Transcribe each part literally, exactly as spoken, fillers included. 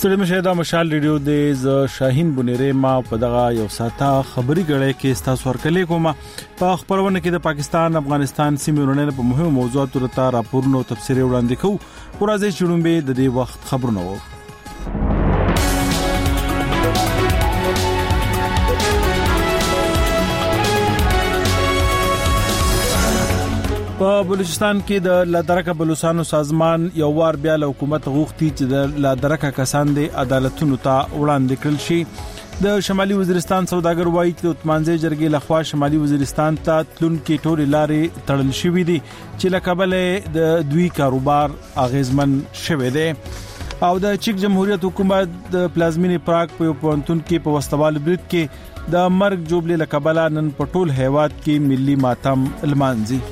ستړي مشه دا مشال ریډیو د ز شاهین بنيره ما په دغه یو ساته خبري غړې کې تاسو ورکلې کومه په خبرونه کې د پاکستان افغانستان سیمې ورونې په مهمو موضوعاتو ته راپورونه او تفسیر وړاندې کوو ورځې چړومبه د دې وخت خبرونه وو په بلوچستان کې د لادرکه بلوچستانو سازمان یو وار بیا له حکومت غوښتي چې د لادرکه کسان د عدالتونو ته وړاندې کړل شي د شمالي وزیرستان سوداګر وایي چې د تمانځي جرګې لخوا شمالي وزیرستان ته تلون کې ټول لارې تړل شوې دي چې لکبل د دوی کاروبار اغیزمن شوه دی او د چیک جمهوریت حکومت د پلازمینی پراګ په پونتون کې په وستوال برید کې د مرګ جوړلې لکبل نن په ټول هیواد کې ملي ماتم لمانځي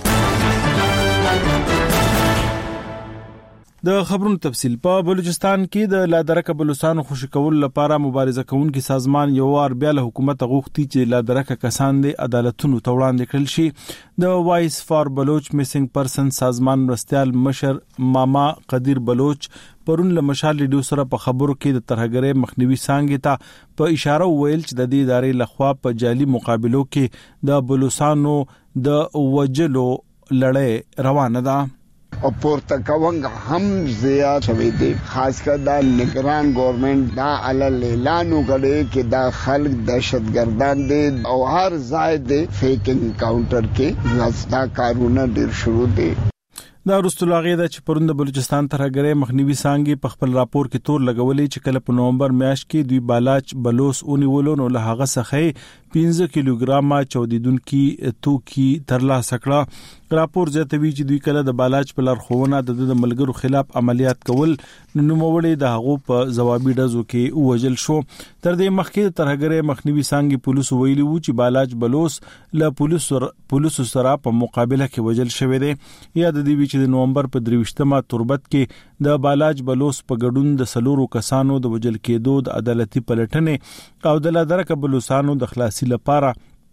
د خبرونو تفصیل په بلوچستان کې د لادرکه بلوچستان خوشی کول لپاره مبارزه کوونکي سازمان یو وار بیا له حکومت غوښتي چې لادرکه کسان د عدالتونو ته وړاندې کړل شي د وایس فار بلوچ میسنګ پرسن سازمان مرستيال مشر ماما قدیر بلوچ پرون له مشال ریډیو سره په خبرو کې د ترهګرۍ مخنیوي څنګه ته په اشاره ویل چې د دې ادارې لخوا په جعلي مقابلو کې د بلوچستانو د وجلو لړۍ روانه ده او پورته کوونګ هم زیات شوی دی خاص کر دا نگران گورنمنت دا علل اعلان وکړي چې دا خلک دهشتګردان دي او هر ځای دی فیکینګ کاونټر کې لاستا کارونه ډیر شروع دي دا رستلاغه د چې پروند بلوچستان ترهګرۍ مخنیوي څنګه په خپل راپور کې تور لګولې چې کله په نومبر میاشت کې دوی بالاچ بلوس اونیولو نو له هغه څخه پنځه کیلوګرام چودیدونکو توکي ترلاسه کړه راپور زیاتوي چې دوی کله د بالاچ په لارښوونه د ملګرو خلاف عملیات کول نو موړې د هغو په جوابي ډزو کې وژل شو تر دې مخکې د ترهګرۍ مخنیوي څنګه پولیس ویلي وو چې بالاچ بلوس له پولیس پولیس سره په مقابله کې وژل شوی دی یا د دې چې د نومبر په درويشتمه تربت کې د بالاچ بلوس په ګډون د سلورو کسانو د وژل کېدو د عدالتي پلټنې او د لادرکه بلوچستانو د خلاصي لپاره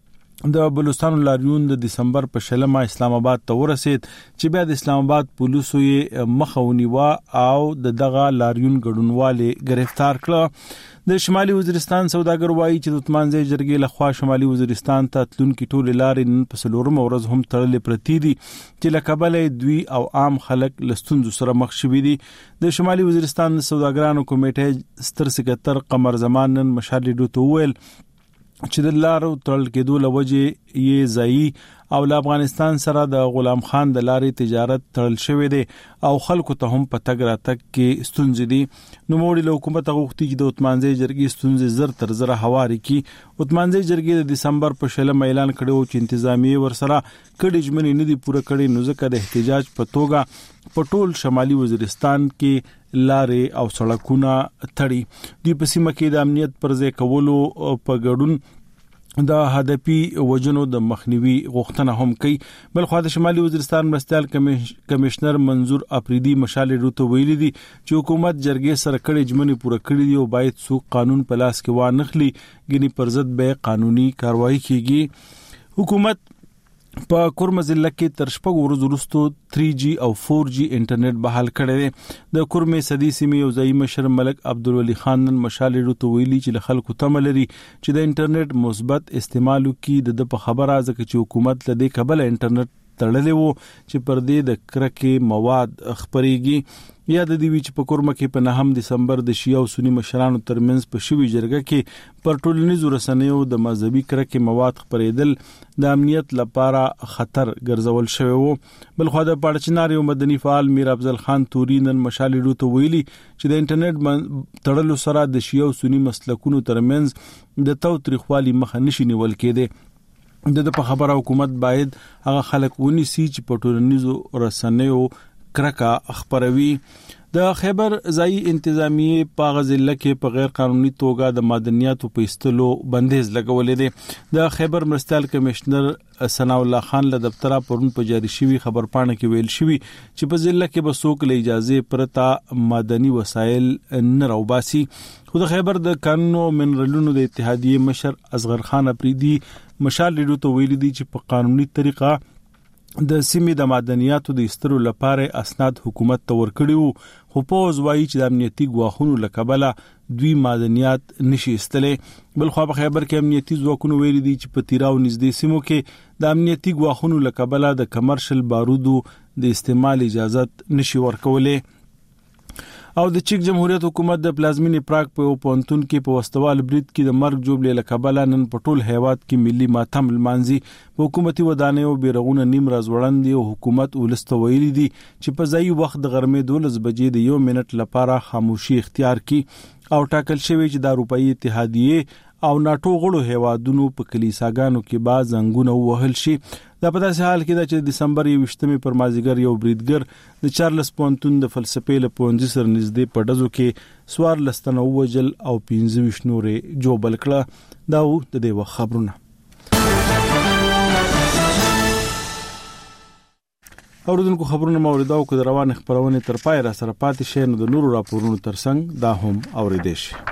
د بلوچستان لاریون د دسمبر په شلمه اسلام آباد ته ورسید چې بیا د اسلام آباد پولیسو یې مخاونیوا او د دغه لاریون ګډونوالې گرفتار کړ د شمالي وزیرستان سوداګر وایي چې د تمانځي جرګې لخوا شمالي وزیرستان ته تلونکي ټول لارې نن په سلورم ورځ هم تړلې پرتی دي چې لکبل دوی او عام خلک لستونزو سره مخ شوي دي د شمالي وزیرستان سوداګرانو کمیټې ستر سکتر قمر زمان نن مشال ریډیو ته ویل چې د لارو تړل کېدو لوجه یې ځای او له افغانستان سره د غلام خان د لارې تجارت تړل شوی دی او خلکو ته هم په تګ راتګ کې ستونزې دي نو موړي له حکومت غوښتي چې د عثمانزي جرګې ستونزې زر تر زر هواري کی عثمانزي جرګې د دسمبر په شلم اعلان کړو چې انتظامی ورسره کډي جمنې نه دي پوره کړي نو ځکه د احتجاج په توګه په ټول شمالي وزیرستان کې لارې او سړکونه تړي دوی په سیمه کې د امنیت پر ځای کولو په ګډون د هدفي وجنو د مخنیوي غوښتنه هم کوي بل خو د شمالي وزیرستان مرستيال کمشنر منظور اپریدي مشال ریډیو ویلي دي چې حکومت جرګې سره کړي جمنې پوره کړي دي او باید څو قانون په لاس کې وانخلي غني پر ضد به قانوني کاروایی کیږي حکومت په کورمه ضلع کې تر شپږ ورځې وروسته تھری جی او فور جی انټرنیټ بحال کړی دی د کورمه صدی سیمې یو ځای مشر ملک عبدالولي خان نن مشال ریډیو ویلي چې خلکو تمه لري چې د انټرنیټ مثبت استعمالو کې د په خبره ځکه چې حکومت لدې قبل انټرنیټ تړلې وو چې پر دې د کرکې مواد خبريږي یا د دې چې په کورمه کې په نهم دسمبر د شیعه او سنی مشرانو ترمنځ په شوی جرګه کې پر ټولنیزو رسنیو د مذهبي کرکې مواد خبرېدل د امنیت لپاره خطر ګرځول شوی وو بل خو د پړچنار یو مدني فعال میر افضل خان توري نن مشال ریډیو ته ویلي چې د انټرنیټ تړلو سره د شیعه او سنی مسلکونو ترمنځ د توتریخوالي مخه نشي نیول کېده د په خبره حکومت باید هغه خلک ونیسي چې په ټولنیزو رسنیو کرکه خبروي د خیبر ځای انتظامی په غزله کې په غیر قانوني توګه د معدنیاتو په استلو بندیز لګولې دي د خیبر مرستيال کمشنر ثنا الله خان له دفتر پرون په جاری شوی خبر پاڼه کې ویل شوی چې په ضلع کې بسوک له اجازه پرتا معدني وسایل نه راوباسي خو د خیبر د قانون او منرالونو د اتحادیه مشر اصغر خان اپریدي مشال ریډیو ته ویل دي چې په قانوني طریقه د سیمې د معدنیاتو د استرو لپاره اسناد حکومت ته ورکړیو، خو پوز وایي چې د امنیتي ګواښونو له کبله دوی معدنیات نشي استلې. بل خو په خیبر کې امنیتي ځواکونو ویلي دي چې په تیراو نږدې سیمو کې د امنیتي ګواښونو له کبله د کمرشل بارودو د استعمال اجازت نشي ورکولې. او د چیک جمهوریت حکومت د پلازمینې پراګ په پونتون کې په وستوال برید کې د مرګ جوړې له کبله نن په ټول هیواد کې ملي ماتم لمانځي. په حکومتي ودانیو بیرغونه نیم راز وړاندې او حکومت ولست ویلي دي چې په ځای وخت د غرمې دولس بجې د یو منټ لپاره خاموشي اختیار کړي او ټاکل شوی چې د اروپאי اتحادیه او ناتو غړو هیوادونو په کلیساګانو کې باز زنګونه وهل شي. دا په داسې حال کې ده چې د دسمبر یوویشتمې پر مازیګر یو بریدګر د چارلز پونتون د فلسفې له پونځي سره نږدې په ډزو کې سوار لستنه ووجل او پنځه ویشت نورې جوبل کړه. دا و د دې وخت خبرونه. اوردونکو خبرونه موریدا او د روان خبرونه تر پای را سره پاتې شي نو د نورو راپورونو ترڅنګ دا هم اوریدئ شي.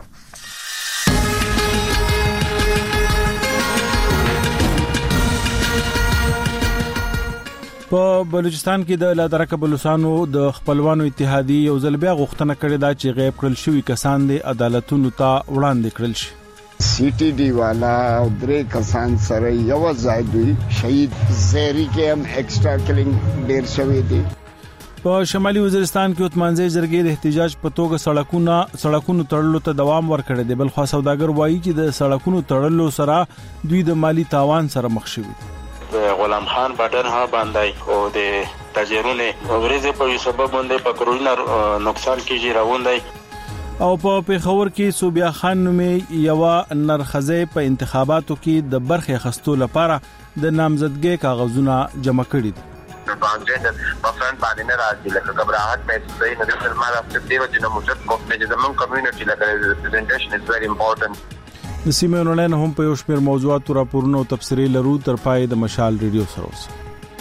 په بلوچستان کې د لادرکه بلوچستانو د خپلوانو اتحادیه یو ځل بیا غوښتنه کړې ده چې غیب کړل شوی کسان د عدالتونو ته وړاندې کړل شي. سی ټي ډي والا او درې کسان سره یو ځای دوی شهید زهري کې هم ایکسترا کلینګ ډیر شوی دی. په شمالي وزیرستان کې اتمانځي جرګې د احتجاج په توګه سړکونو سړکونو تړلو ته دوام ورکړی دی. بل خو سوداګر وایي چې د سړکونو تړلو سره دوی د مالی تاوان سره مخ شوي. غلام خان بارډر ها باندې او د تاجرونه ورزه په سبب باندې په کرونا نقصان کیږي راوندای. او په پیښور کې صوبیا خان نومې یو نرخزه په انتخاباتو کې د برخه اخستو لپاره د نامزدګۍ کاغذونه جمع کړي دي. باندې په فرند باندې نه راځي لکه غبرهټ مې صحیح نه دي ما راځي دی چې موجود کوم چې زمون کمیونټي لکه ریپرزنټیشن از ویری امپورټنت. د سیمې نړۍ هم په یو شمېر موضوعاتو راپورونه او تفسیري لرو تر پای د مشال ریډیو سره اوسئ.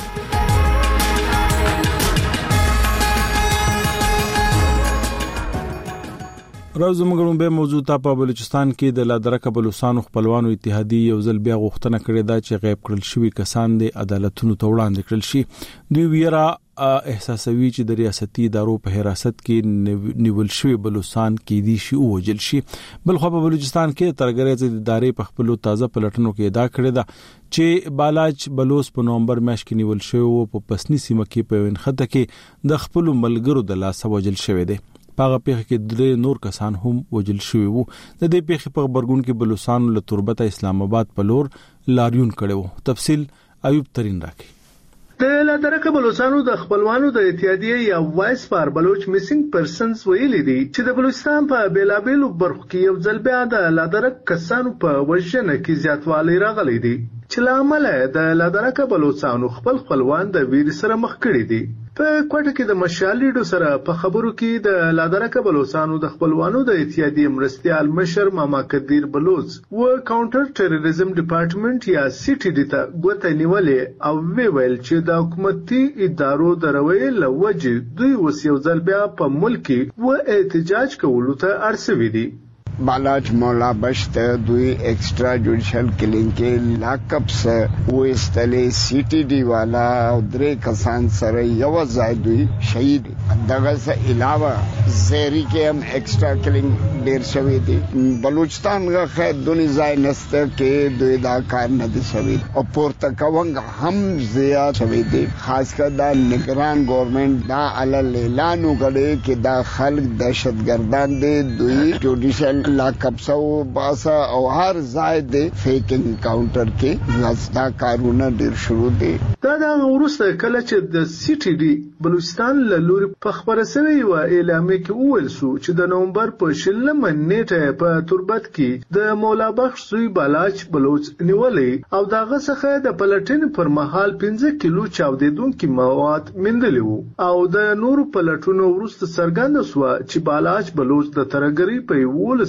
راز موږ به موضوع ته په بلوچستان کې د لادرکه بلوچستان خپلوانو اتحادیه یو ځل بیا غوښتنه کړې ده چې غیب کړل شوی کسان د عدالتونو ته وړاندې کړل شي. دوی ویرا احساسوي چې د ریاستي ادارو په حراست کې نیول شوی بلوچستان کې دي شي او وجل شي. بل خو په بلوچستان کې ترګریزه د ادارې په خپل تازه پلټنو کې ادعا کړې ده چې بالاچ بلوچ په نومبر میاشت کې نیول شوی او په پسنی سیمه کې په وینخته کې د خپل ملګرو د لاس وجل شوی دی. پاغه پیخ کې د نور کسان هم وجل شوی وو. د دې پیخ په خبرګون کې بلوچستان له تربته اسلام آباد په لور لاریون کړو. تفصیل ایوب ترين راکړي. د لادرکه بلوچستانو د خپلوانو د اتحادیه یا وایس فار بلوچ میسنګ پرسنز ویلي دي چې د بلوچستان په بیلابیلو برخو کې یو ځل بیا د لادرک کسانو په وژنه کې زیاتوالی راغلی دی چې لامل د لادرکه بلوچستانو خپل خپلوان د ویر سره مخ کړي دي. په کوټه کې د مشالېډو سره په خبرو کې د لادرکه بلوچستانو د خپلوانو د اتحادیه مرستيال مشر ماما قدیر بلوچ و کاونټر ټیرریزم ډپارټمنټ یا سی ټي ډي ته ګوته نیولې او ویل چې د حکومتي ادارو د روي لوجه دوی وسیو ځل بیا په ملک و احتجاج کولو ته ارسوي دي. बालाज मौला बश्त दुई एक्स्ट्रा जुडिशल किलिंग के लाकब से वो इस्तले सीटीडी वाला उधरे कसान सर यव जायदुई शहीद दगा से अलावा जेरी के हम एक्स्ट्रा किलिंग देर शवी थी. बलूचिस्तान का खैर दुनी जाय नस्ते के दुईदाकार नदी शवी और पुरतकवंग हम जिया शवी थी. खासकर दा निगरान गवर्नमेंट दा अलल ऐलान करे कि दा खल्क दहशत गर्दान दे दुई जुडिशल लाकब सो बासा او هر ځای د فیکینګ کاونټر کې لاسدا کارونه ډیر شروع دي. دا د ورسته کله چې د سی ټي ډي بلوچستان له لوري په خبره سوي و اعلامیه کې وویل شو چې د نومبر په شلمه نیټه په تربت کې د مولا بخش زوی بالاچ بلوچ نیولې او داغه څخه د پلټن پر مهال پنځه کیلو چاودیدونکو مواد مندلې وو او د نورو پلټونو ورسته څرګند شو چې بالاچ بلوچ د ترګری په ولس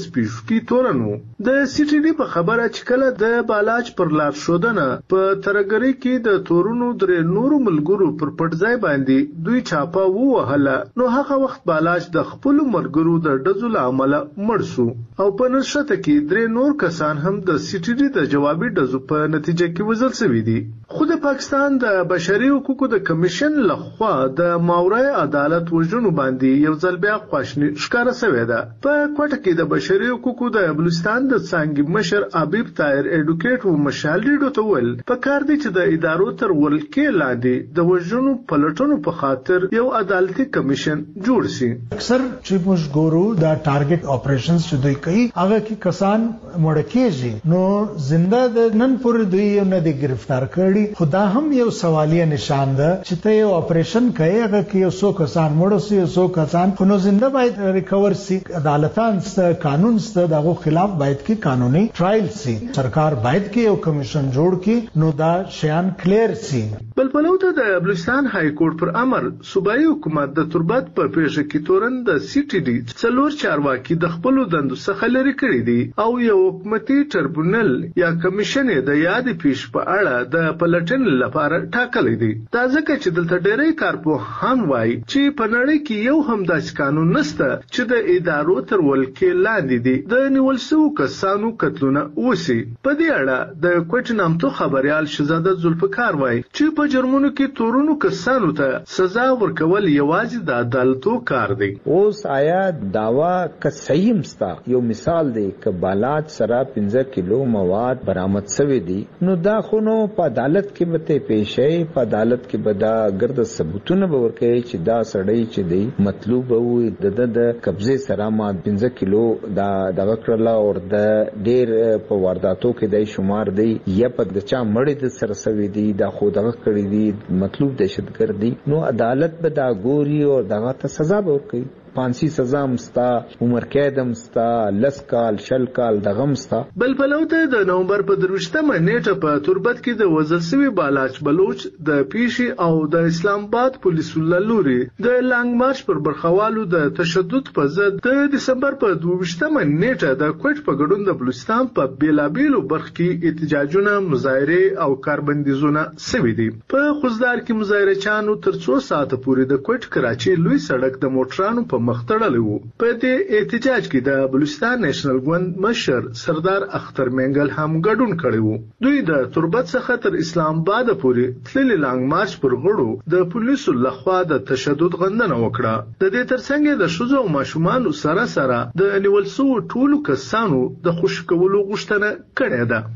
سپیشکی تورنو د سی ټي ډي په خبره چې کله د بالاچ پر لار شودنه په ترګری کې د تورونو درې نورو ملګرو پر پټځای باندې دوی چاپه ووهله نو هغه وخت بالاچ د خپل ملګرو د ډزو له امله مړ شو او په نشته کې درې نور کسان هم د سی ټي ډي د جوابي ډزو په نتیجه کې وژل شوي دي. خو د پاکستان د بشري حقوقو د کمیشن لخوا د ماورای عدالت وژنو باندې یو ځل بیا خواشنی ښکاره شوې ده. په کوټه کې د بشري حقوقو د بلوچستان د څانګې مشر حبیب طاهر ایډوکیټ و مشال ریډو ته ویل په کار دی چې د ادارو تر ولکې لاندې د وژنو پلټنو په خاطر یو عدالتي کمیشن جوړ شي. اکثر چې موږ ګورو دا ټارګټ اپریشنز چې دوی کوي هغه کې کسان مړ کېږي نو زنده د نن پورې دوی نه دي گرفتار کړي. خدا هم یو سوالیه نشان ده چې ته یو اپریشن کوي هغه کې یو څو کسان مړ شي یو څو کسان خو نو زنده باید ریکور شي. عدالتان ست قانون ست دغه خلاف باید کې قانوني ټرایل شي. سرکار باید کې یو کمیشن جوړ کړي نو دا شیان کلیر شي. بل پلوته د بلوچستان های کورټ پر امر صوبایي حکومت د تربت په پیښه کې تورن د سی ټي ډي څلور چارواکي د خپل دندو څخه لري کړی دي او یو حکومتي ټربیونل یا کمیشن د یاد پیښ په اړه د پلټن لپاره ټاکلی دی. دا ځکه چې دلته ډېری کارپوهان وایي چې په نړۍ کې یو هم داسې قانون نشته چې د ادارو تر ولکې لاندې دي د نیول شوو کسانو قتلونه وشي. په دې اړه د کوټ نامتو خبريال شهزاده ذوالفقار وایي چې په جرمونو کې تورونو کسانو ته سزا ورکول یوازې د عدالتو کار دی. اوس آیا داوا که صحیح مستا یو مثال دی که بالاچ سره پنځه کیلو مواد برآمد شوی دي نو دا خو نو په عدالت کې به ته پیښې په عدالت کې به دا ګرد ثبوتونه به ورکړي چې دا سړی چې دی مطلوب وي د د قبضه سره ما پنځه کیلو دا دغه کړل او د ډیر په وارداتو کې د شمار دی یا په د چا مړی د سره سوي دی دا خو دغه کړی دی مطلوب دهشتګردي نو عدالت به دا ګوري او دغه ته سزا به ورکړي. پانسی سزا مستا عمر قید مستا لس کال شل کال دغه مستا. بل پلوته د نومبر په دروشتمه نیټه په تربت کې د وزل سوي بالاچ بلوچ د پیشي او د اسلام آباد پولیسو لوري د لانګ مارچ پر برخوالو د تشدد په ضد د دسمبر په دوه نیټه د کوټ په ګډون د بلوچستان په بیلابیلو برخ کې احتجاجونه مظاهره او کاربندیزونه سوي دي. په خوزدار کې مظاهره چانو تر څو ساعته پورې د کوټ کراچي لوی سړک د موټرانو په مختړلې وو. په دې احتجاج کې د بلوچستان نېشنل ګوند مشر سردار اختر منګل هم ګډون کړی وو. دوی د تربت څخه تر اسلام آباد پورې تللي لانګ مارچ پر غړو د پولیسو لخوا د تشدد غندنه وکړه. د دې ترڅنګ د ښځو او ماشومانو سره سره د نیول شوو ټولو کسانو د خوشي کولو غوښتنه کړې ده.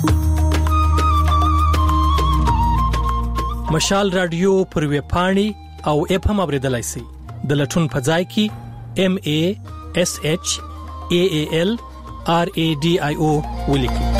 مشال رادیو پر ویب پاڼې او اپ هم اوریدلای شئ. د لټون په ځای کې ام ا اس اچ ا ا ال ار ا ډي آی او ولیکئ.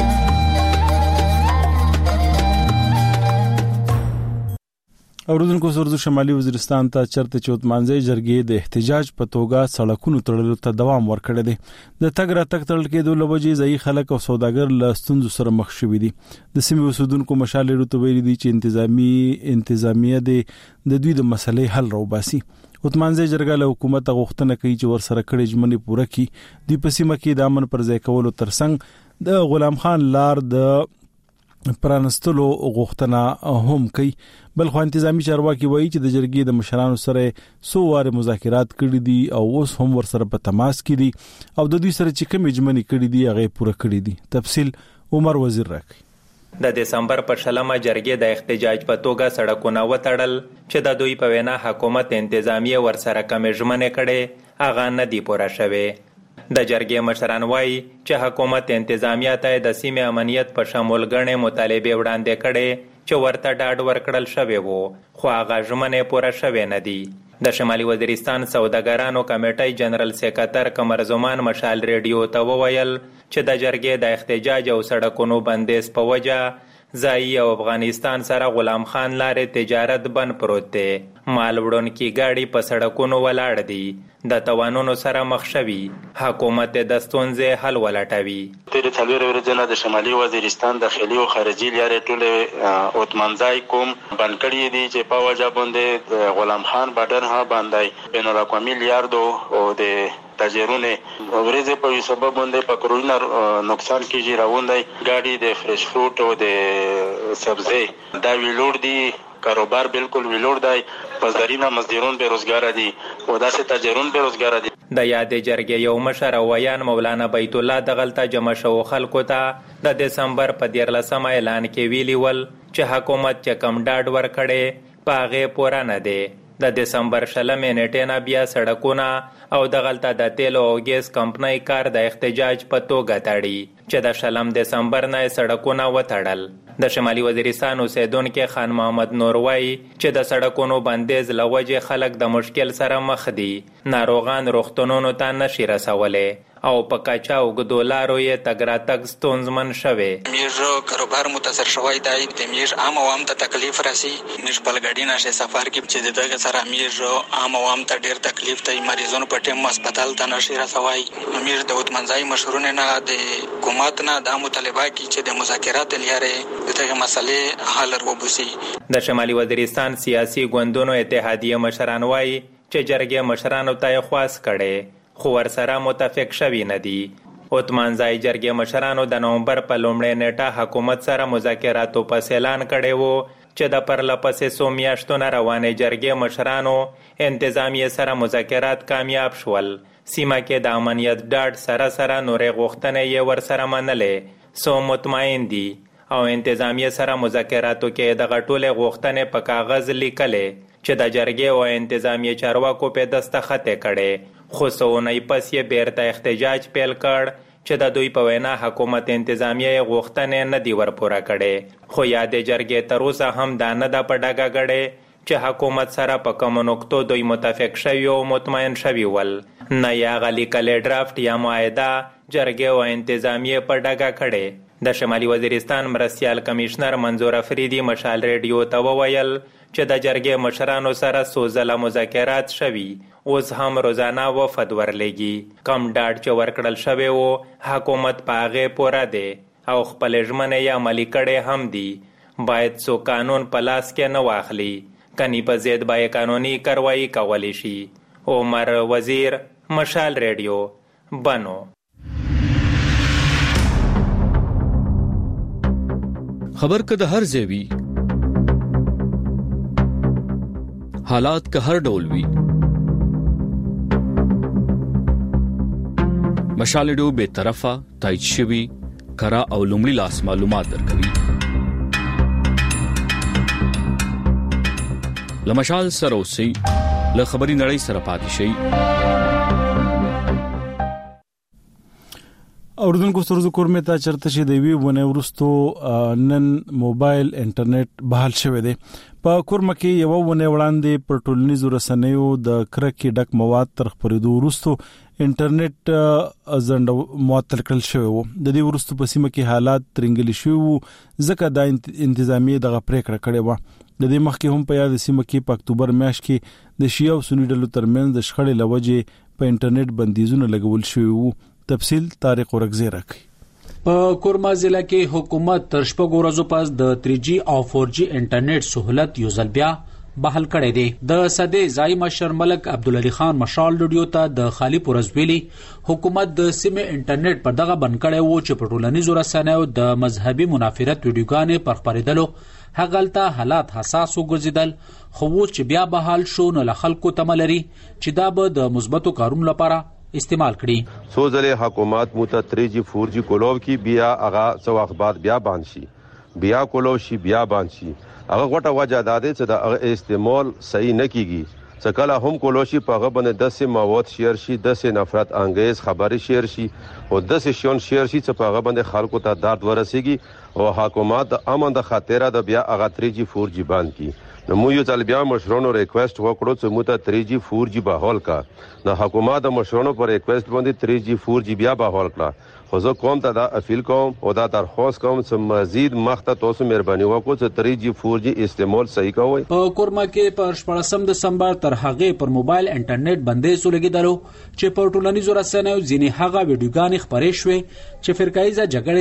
اوردونکو سرزو شمالي وزیرستان ته چرته چوت مانځي جرګې د احتجاج په توګه سړکونو تړلو ته دوام ورکړی دی. د تګ راتګ تړل کېدو لوجې ځای خلک او سوداګر له ستونزو سره مخ شوي دي. د سیمې اوسیدونکو مشال ریډو ته ویلي دي چې انتظامی انتظامیه د دوی د مسلې حل راوباسي. وتمانځي جرګه له حکومت غوښتنه کوي چې ورسره کړي ژمنې پوره کړي. د پسیمه کې د امن پر ځای کولو ترڅنګ د غلام خان لار د پرانستلو غوښتنه هم کوي. بل خو انتظامی چارواکي وایي چې د جرګې د مشرانو سره سو واره مذاکرات کړي دي او اوس هم ورسره په تماس کې دي او د دوی سره چې کوم ژمنې کړي دي هغه پوره کړي دي. تفصیل عمر وزیر راکړي. د دسمبر په شلمه جرګې د احتجاج په توګه سړکونه وتړل چې د دوی په وینا حکومت انتظامیه ورسره کم ژمنې کړي هغه نه دی پوره شوی. د جرګې مشران وایي چې حکومت انتظامیه ته د سیمې امنیت په شمول غنې مطالبه وړاندې کړي چې ورته ډاډ ورکړل شوی وو خو هغه ژمنې پوره شوی نه دي. د شمالي وزیرستان سوداګرانو کمیټې جنرال سیکریټر قمر زمان مشال ریډیو ته وویل چې د جرګې د احتجاج او سړکونو بندیز په وجه ځایي او افغانستان سره غلام خان لارې تجارت بند پروت دی. مال وړونکي ګاډي په سړکونو ولاړ دي. د توانونو سره مخ شوي. حکومت د ستونزې حل ولټوي. تیرې څلور ورځې نه د شمالي وزیرستان داخلي او خارجي لارې ټولې اوتمنځای کوم بند کړي دي چې په وجه باندې غلام خان بارډر ها باندې بین الاقوامي لیاردو او د تاجرونه ورځې په سبب باندې په کرونا نقصان کیږي راوندای ګاډي د فرش فروټ او د سبزی دا ویلوړ دي کاروبار بالکل ویلوړ دی بازارینه مزدورون بیروزګار دي او داسې تاجرون بیروزګار دي. د یادې جرګې یو مشر او ویان مولانا بیت الله دغلته جمع شو خلکو ته د دسمبر په دیارلسمه اعلان کې ویلي ول چې حکومت چې کم ډاډ ورکړي په هغې پوره نه دی. د دسمبر شلمې نیټې نه بیا سړکونه او دغلته د تیلو او ګیس کمپنۍ کار د احتجاج په توګه تړي چې د شلم دسمبر نه سړکونه وتړل. د شمالي وزیرستان اوسیدونکي خان محمد نور وایي چې د سړکونو بندیز له وجې خلک د مشکل سره مخ دي. ناروغان روغتونونو ته نشي رسولی او په کچا اوږدو لارو یې تګ راتګ ستونزمن شوی. موږ کاروبار متاثر شوی دی د موږ عام عوام ته تکلیف راسي. موږ بل ګاډي نشي سفر کې چې دغه سره موږ عام عوام ته ډیر تکلیف دی. مریضانو په ټیم هسپتال ته نشي رسوي. موږ د وتمنځای مشرونه نه د حکومت نه د مطالبه کی چې د مذاکرات لپاره دغه مسلې حل وروبسي. د شمالي وزیرستان سیاسي ګوندونو اتحادیه مشران وایي چې جرګې مشرانو ته خواست کړي خو ورسره متفق شوي نه دي. اوتمانځای جرګې مشرانو د نومبر په لومړۍ نیټه حکومت سره مذاکراتو پس اعلان کړی و چې د پرله پسې څو میاشتو نه روانې جرګې مشرانو انتظامیې سره مذاکرات کامیاب شول. سیمه کې د امنیت ډاډ سره سره نورې غوښتنې یې ورسره منلې. څو مطمئن دي او انتظامیې سره مذاکراتو کې دغه ټولې غوښتنې په کاغذ لیکلې چې د جرګې او انتظامیې چارواکو په دستخط کړي. خو څو اونۍ پس یې بیرته احتجاج پیل کړ چې د دوی په وینا حکومت انتظامیې غوښتنې نه دي ورپوره کړي. خو یادې جرګې تر اوسه هم دا نه ده په ډاګه کړې چې حکومت سره په کومو نقطو دوی متفق شوي او مطمئن شوي ول. نه یې هغه لیکلی ډرافټ یا معاهده جرګې او انتظامیې په ډاګه کړې. د شمالي وزیرستان مرستیال کمیشنر منظور افریدي مشال ریډیو ته وویل چې د جرګې مشرانو سره څو ځله مذاکرات شوي اوس هم روزانه وفد ورلېږي. کم ډاډ چې ورکړل شوی و حکومت په هغې پوره دی او خپلې ژمنې یې عملي کړې هم دي. باید څو قانون په لاس کې نه واخلي کني په ضد به قانوني کاروایي کولی شي. عمر وزیر مشال ریډیو بنو. خبر که د هر ځای وي حالات که هر ډول وي مشال ریډیو به طرفه تایید شوی کرا او لومړي لاس معلومات درکوي. لمشال سره اوسئ له خبري نړۍ سره پاتې شئ. اوردونکو سترزو کورمه تا چرته شي دی وی ونه ورستو نن موبایل انټرنیټ بحال شوه دی. په کورمه کې یو ونه وړاندې پر ټولنیزو رسنیو د کرکې ډک مواد تر خبرېدو ورستو انټرنیټ زند معطل کړل شوی وو. د دې ورستو په سیمه کې حالات ترنګل شوی وو ځکه د انتظامیې دغه پریکړه کړې و. د دې مخکې هم په یاد سیمه کې په اکتوبر میاشت کې د شیعه او سنی ډلو ترمنځ د شخړې لوجې په انټرنیټ بندیزونه لګول شوی وو. تفصیل طارق ورغزی راکړي. په کورما ضلع کې حکومت تر شپږ ورځو پس د تھری جی او فور جی انټرنیټ سہولت یو ځل بیا بحال کړی دی. د صدې ځای مشر ملک عبدالعلی خان مشال ډیو ته د خالی پورزویلی حکومت د سیمه انټرنیټ پر دغه بند کړی وو چې په ټولنیزو رسنیو د مذهبي منافرت ویډیوګانې پر خپرېدلو هغلته حالات حساس وګرځیدل. خو چې بیا بحال شو نو له خلکو تمه لري چې دا به د مثبتو کارونو لپاره استعمال کړي. سو ځله حکومت مت تھری جی فور جی کولو کی بیا اغا سو اخبار بیا بانشي بیا کولو شي بیا بانشي هغه غټه وجه ده چې د استعمال صحیح نه کیږي. څکله هم کولو شي په هغه باندې داسې مواد شیر شي داسې نفرت انګیز خبري شیر شي او داسې شون شیر شي چې په هغه باندې خلکو ته درد ورسیږي او حکومت د امن د خاطر د بیا اغا تھری جی فور جی باندې کی. نو مو یو ځل بیا مشرونو ریکوست وکړو چې مو ته تھری جی فور جی بحال کا. نو حکومت د مشرونو پر ریکوست باندې تھری جی فور جی بیا بحال کړه. خو زه کوم ته دا اپیل کوم او دا درخواست کوم چې مزید مخته تاسو مهرباني وکړو چې تھری جی فور جی استعمال صحیح کوئ. په کورما کې پر شپږم دسمبر تر هغه پر موبایل انټرنیټ بندیز ولګیدلو چې په ټولنیزو رسنیو ځینې هغه ویډیوګانې خپرې شوې چې فرقایزه جګړې ته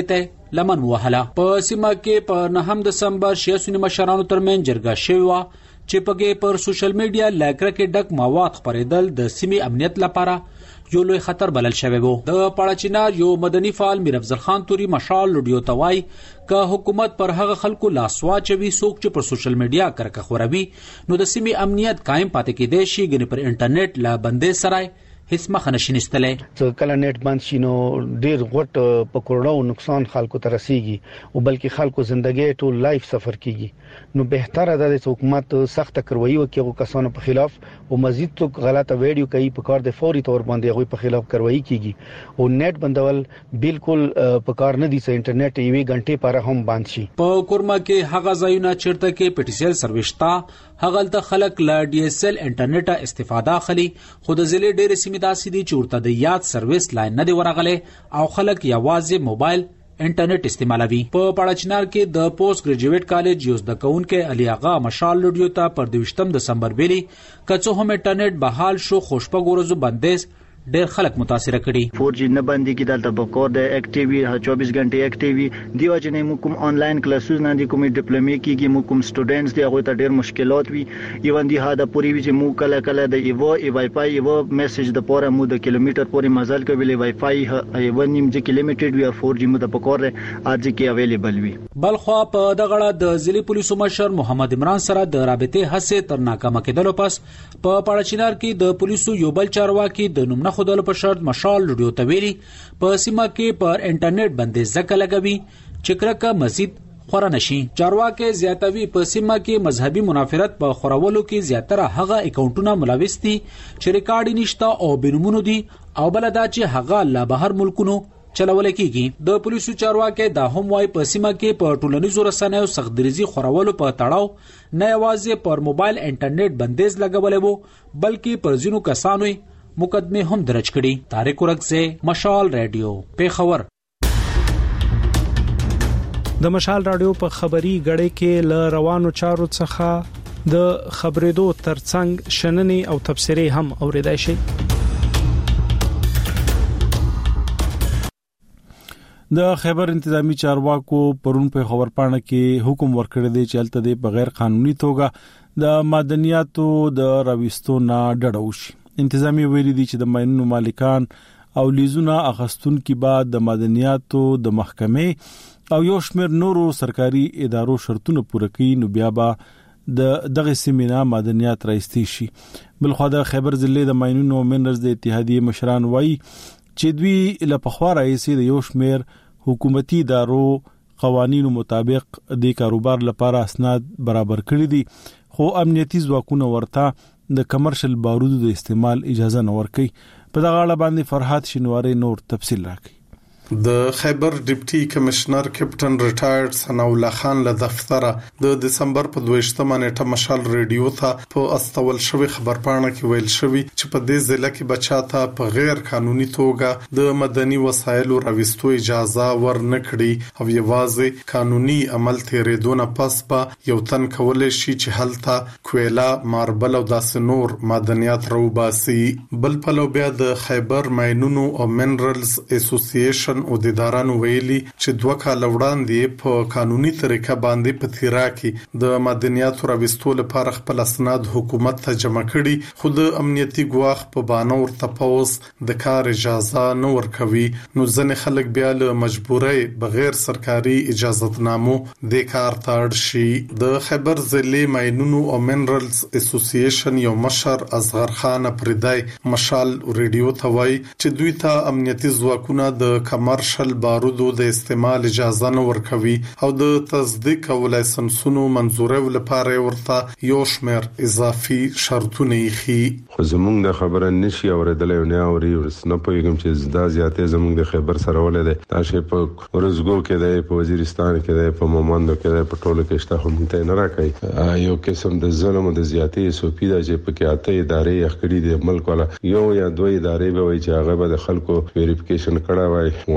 لمن وهله. په سیمه کې په نهم دسمبر شیاسونی مشرانو ترمن جرګه شوی و چې پکې پر سوشل میډیا لکه کې ډک مواد خپرېدل د سیمې امنیت لپاره یو لوی خطر بلل شوی وو. د پاړچینار یو مدني فعال میر افضل خان توري مشال لډیو توای که حکومت پر هغه خلکو لاسوا چوي څوک چې پر سوشل میډیا کرکه خوروي نو د سیمې امنیت قائم پاتې کېدای شي ګنې پر انټرنیټ لا بندې سره هیڅ مخه نشي نستلای. چې کله نت بند شي نو ډیر غټ په کروڑو نقصان خلکو ته رسیږي او بلکې خلکو ژوندۍ ټول لایف سفر کیږي. نو بهتره ده چې حکومت سخت کاروایی وکړي کسانو په خلاف او مزید تو غلطه ویډیو کوي په کار د فوري تور باندې غوي په خلاف کاروایی کیږي او نت بندول بالکل په کار نه دي چې انټرنیټ یوې غنټې پر هم بند شي. په کورما کې هغه ځایونه چیرته کې پټیسل سرویستا هغه د خلک لا ډي اس ال انټرنیټ استفاده اخلي خو د ضلع ډېر سیمې داسې دي چې ورته د یاد سرویس لاین نه دی ورغله او خلک یوازې موبایل انټرنیټ استعمالوي. په پاړچنار کې د پوسټ ګریجویټ کالج یوز د کونکو علي آغا مشال لډیو ته پر دویشتم دسمبر ویلي کڅو هم انټرنیټ بحال شو خوشپګ ورځو بندیز ډېر خلک متاثر کړي. فور جی نه باندې کې دلته بکور د اکټیوي چوبیس غنټه اکټیوي دیو جنې مو کوم آنلاین کلاسز نه دي کوم ډیپلومي کېږي مو کوم سټوډنټس دی هغه ته ډېر مشکلات وي ایوان دی هدا پوری وی چې مو کله کله د ایو ای وای فای ایو میسج د پوره مو د کیلومتر پورې مزل کوي وای فای ایو نیم چې کیلومتر وی فور جی مو د بکور اځ کې اویلیبل وي. بلخو په دغه د ضلع پولیسو مشر محمد عمران سره د رابطې هڅه تر ناکامه کېدل پس په پاړچینار کې د پولیسو یو بل چارواکي د نوم نه خدل په شرط مشال لډیو تویلی په سیمه کې پر انټرنیټ باندې ځکه لګوي چې کرکه مزید خورا نشي. چارواکي زیاتوي په سیمه کې مذهبي منافرت په خورولو کې زیاتره هغه اکاونټونه ملوث دي چې ریکارډ نشته او بنمونو دي او بلدا چې هغه لا بهر ملکونو چلول کېږي. د پولیسو چارواکي دا هم وايي په سیمه کې په ټولنیزو رسنیو سختدریزي خورولو په تړاو نه یوازې پر موبایل انټرنیټ بندیز لګولې وو بلکې پر ځینو کسانو مقدمه هم درج کړي. طارق ورکزه مشال رادیو پیښور. د مشال رادیو په خبري غړې کې ل روانو چارو څخه د خبرېدو ترڅنګ شننې او تبصرې هم اوریدای شي. د خیبر انتظامی چارواکو پرون په خبرپاڼه کې حکم ورکړی دی چې الته د بغیر قانوني توګه د معدنیاتو د راوستو نه ډډه وشي. انتظامی ویلي دي چې د ماینونو مالکان او لیزونه اخستون کې بعد د معدنیاتو د محکمې او یو شمېر نورو سرکاري ادارو شرطونه پوره کړي نو بیا به د دغه سیمینار معدنیات راځي شي. بلخو د خیبر ضلع د ماینونو منرز د اتحادیه مشران وایي چې دوی له پخوا راځي د یو شمېر حکومتي ادارو قوانینو مطابق د کاروبار لپاره اسناد برابر کړی دي خو امنیتي ځواکونه ورته د کمرشل بارودو د استعمال اجازه نه ورکړي. په دغه اړه باندې فرحات شینواری نور تفصیل راکړي. د خیبر ډیپټي کمشنر کیپټن ریټایرډ ثنا الله خان له دفتره د دسمبر په دویشتمه نیټه مشال ریډیو ته په استول شوی خبرپاڼه کې ویل شوی چې په دې ځل کې بچاته په غیر قانوني توګه د مدني وسایلو راوستو اجازه ورنکړي او یوازې قانوني عمل تیرېدونه پس به یو تن کولای شي چې هلته کویلا ماربل او داسې نور معدنیات راوباسي. بل پلو بیا د خیبر ماینونو او منرلز اسوسییشن او د ادارانو ویلي چې دوه کال وړاندې په قانوني طریقه باندې په تیرا کې د معدنیاتو راوستو لپاره خپل اسناد حکومت ته جمع کړي خو د امنیتي ګواښ په بانه ورته پوز د کار اجازه نه ورکوي نو ځنې خلک بیا له مجبورۍ بغیر سرکاري اجازهتنامو د کار ته اړ شي. د خیبر ضلع ماینونو او منرلز اسوسییشن یو مشر اصغر خان پردای مشال ریډیو ته وایي چې دوی ته امنیتي ځواکونه د کمرشل بارودو د استعمال اجازه نه ورکوي او د تصدیق او لایسنسونو منزورولو لپاره ورته یو شمېر اضافي شرطونه یې خو زمونږ د خبره نشي اورېدلې نه اوري ورسنه پوهیږم چې زدا زیاتې زمونږ د خبر سره ولې ده دا شی په ورزګو کې ده په وزیرستان کې ده په مومندو کې ده په ټولو کې شته هم ته نه راکړي یو قسم د ظلم او د زیاتې سوپی ده چې په کې اته ادارې اخکړي د ملک ولا یو یا دوه ادارې به وي چې هغه به د خلکو ویریفیکیشن کړه وای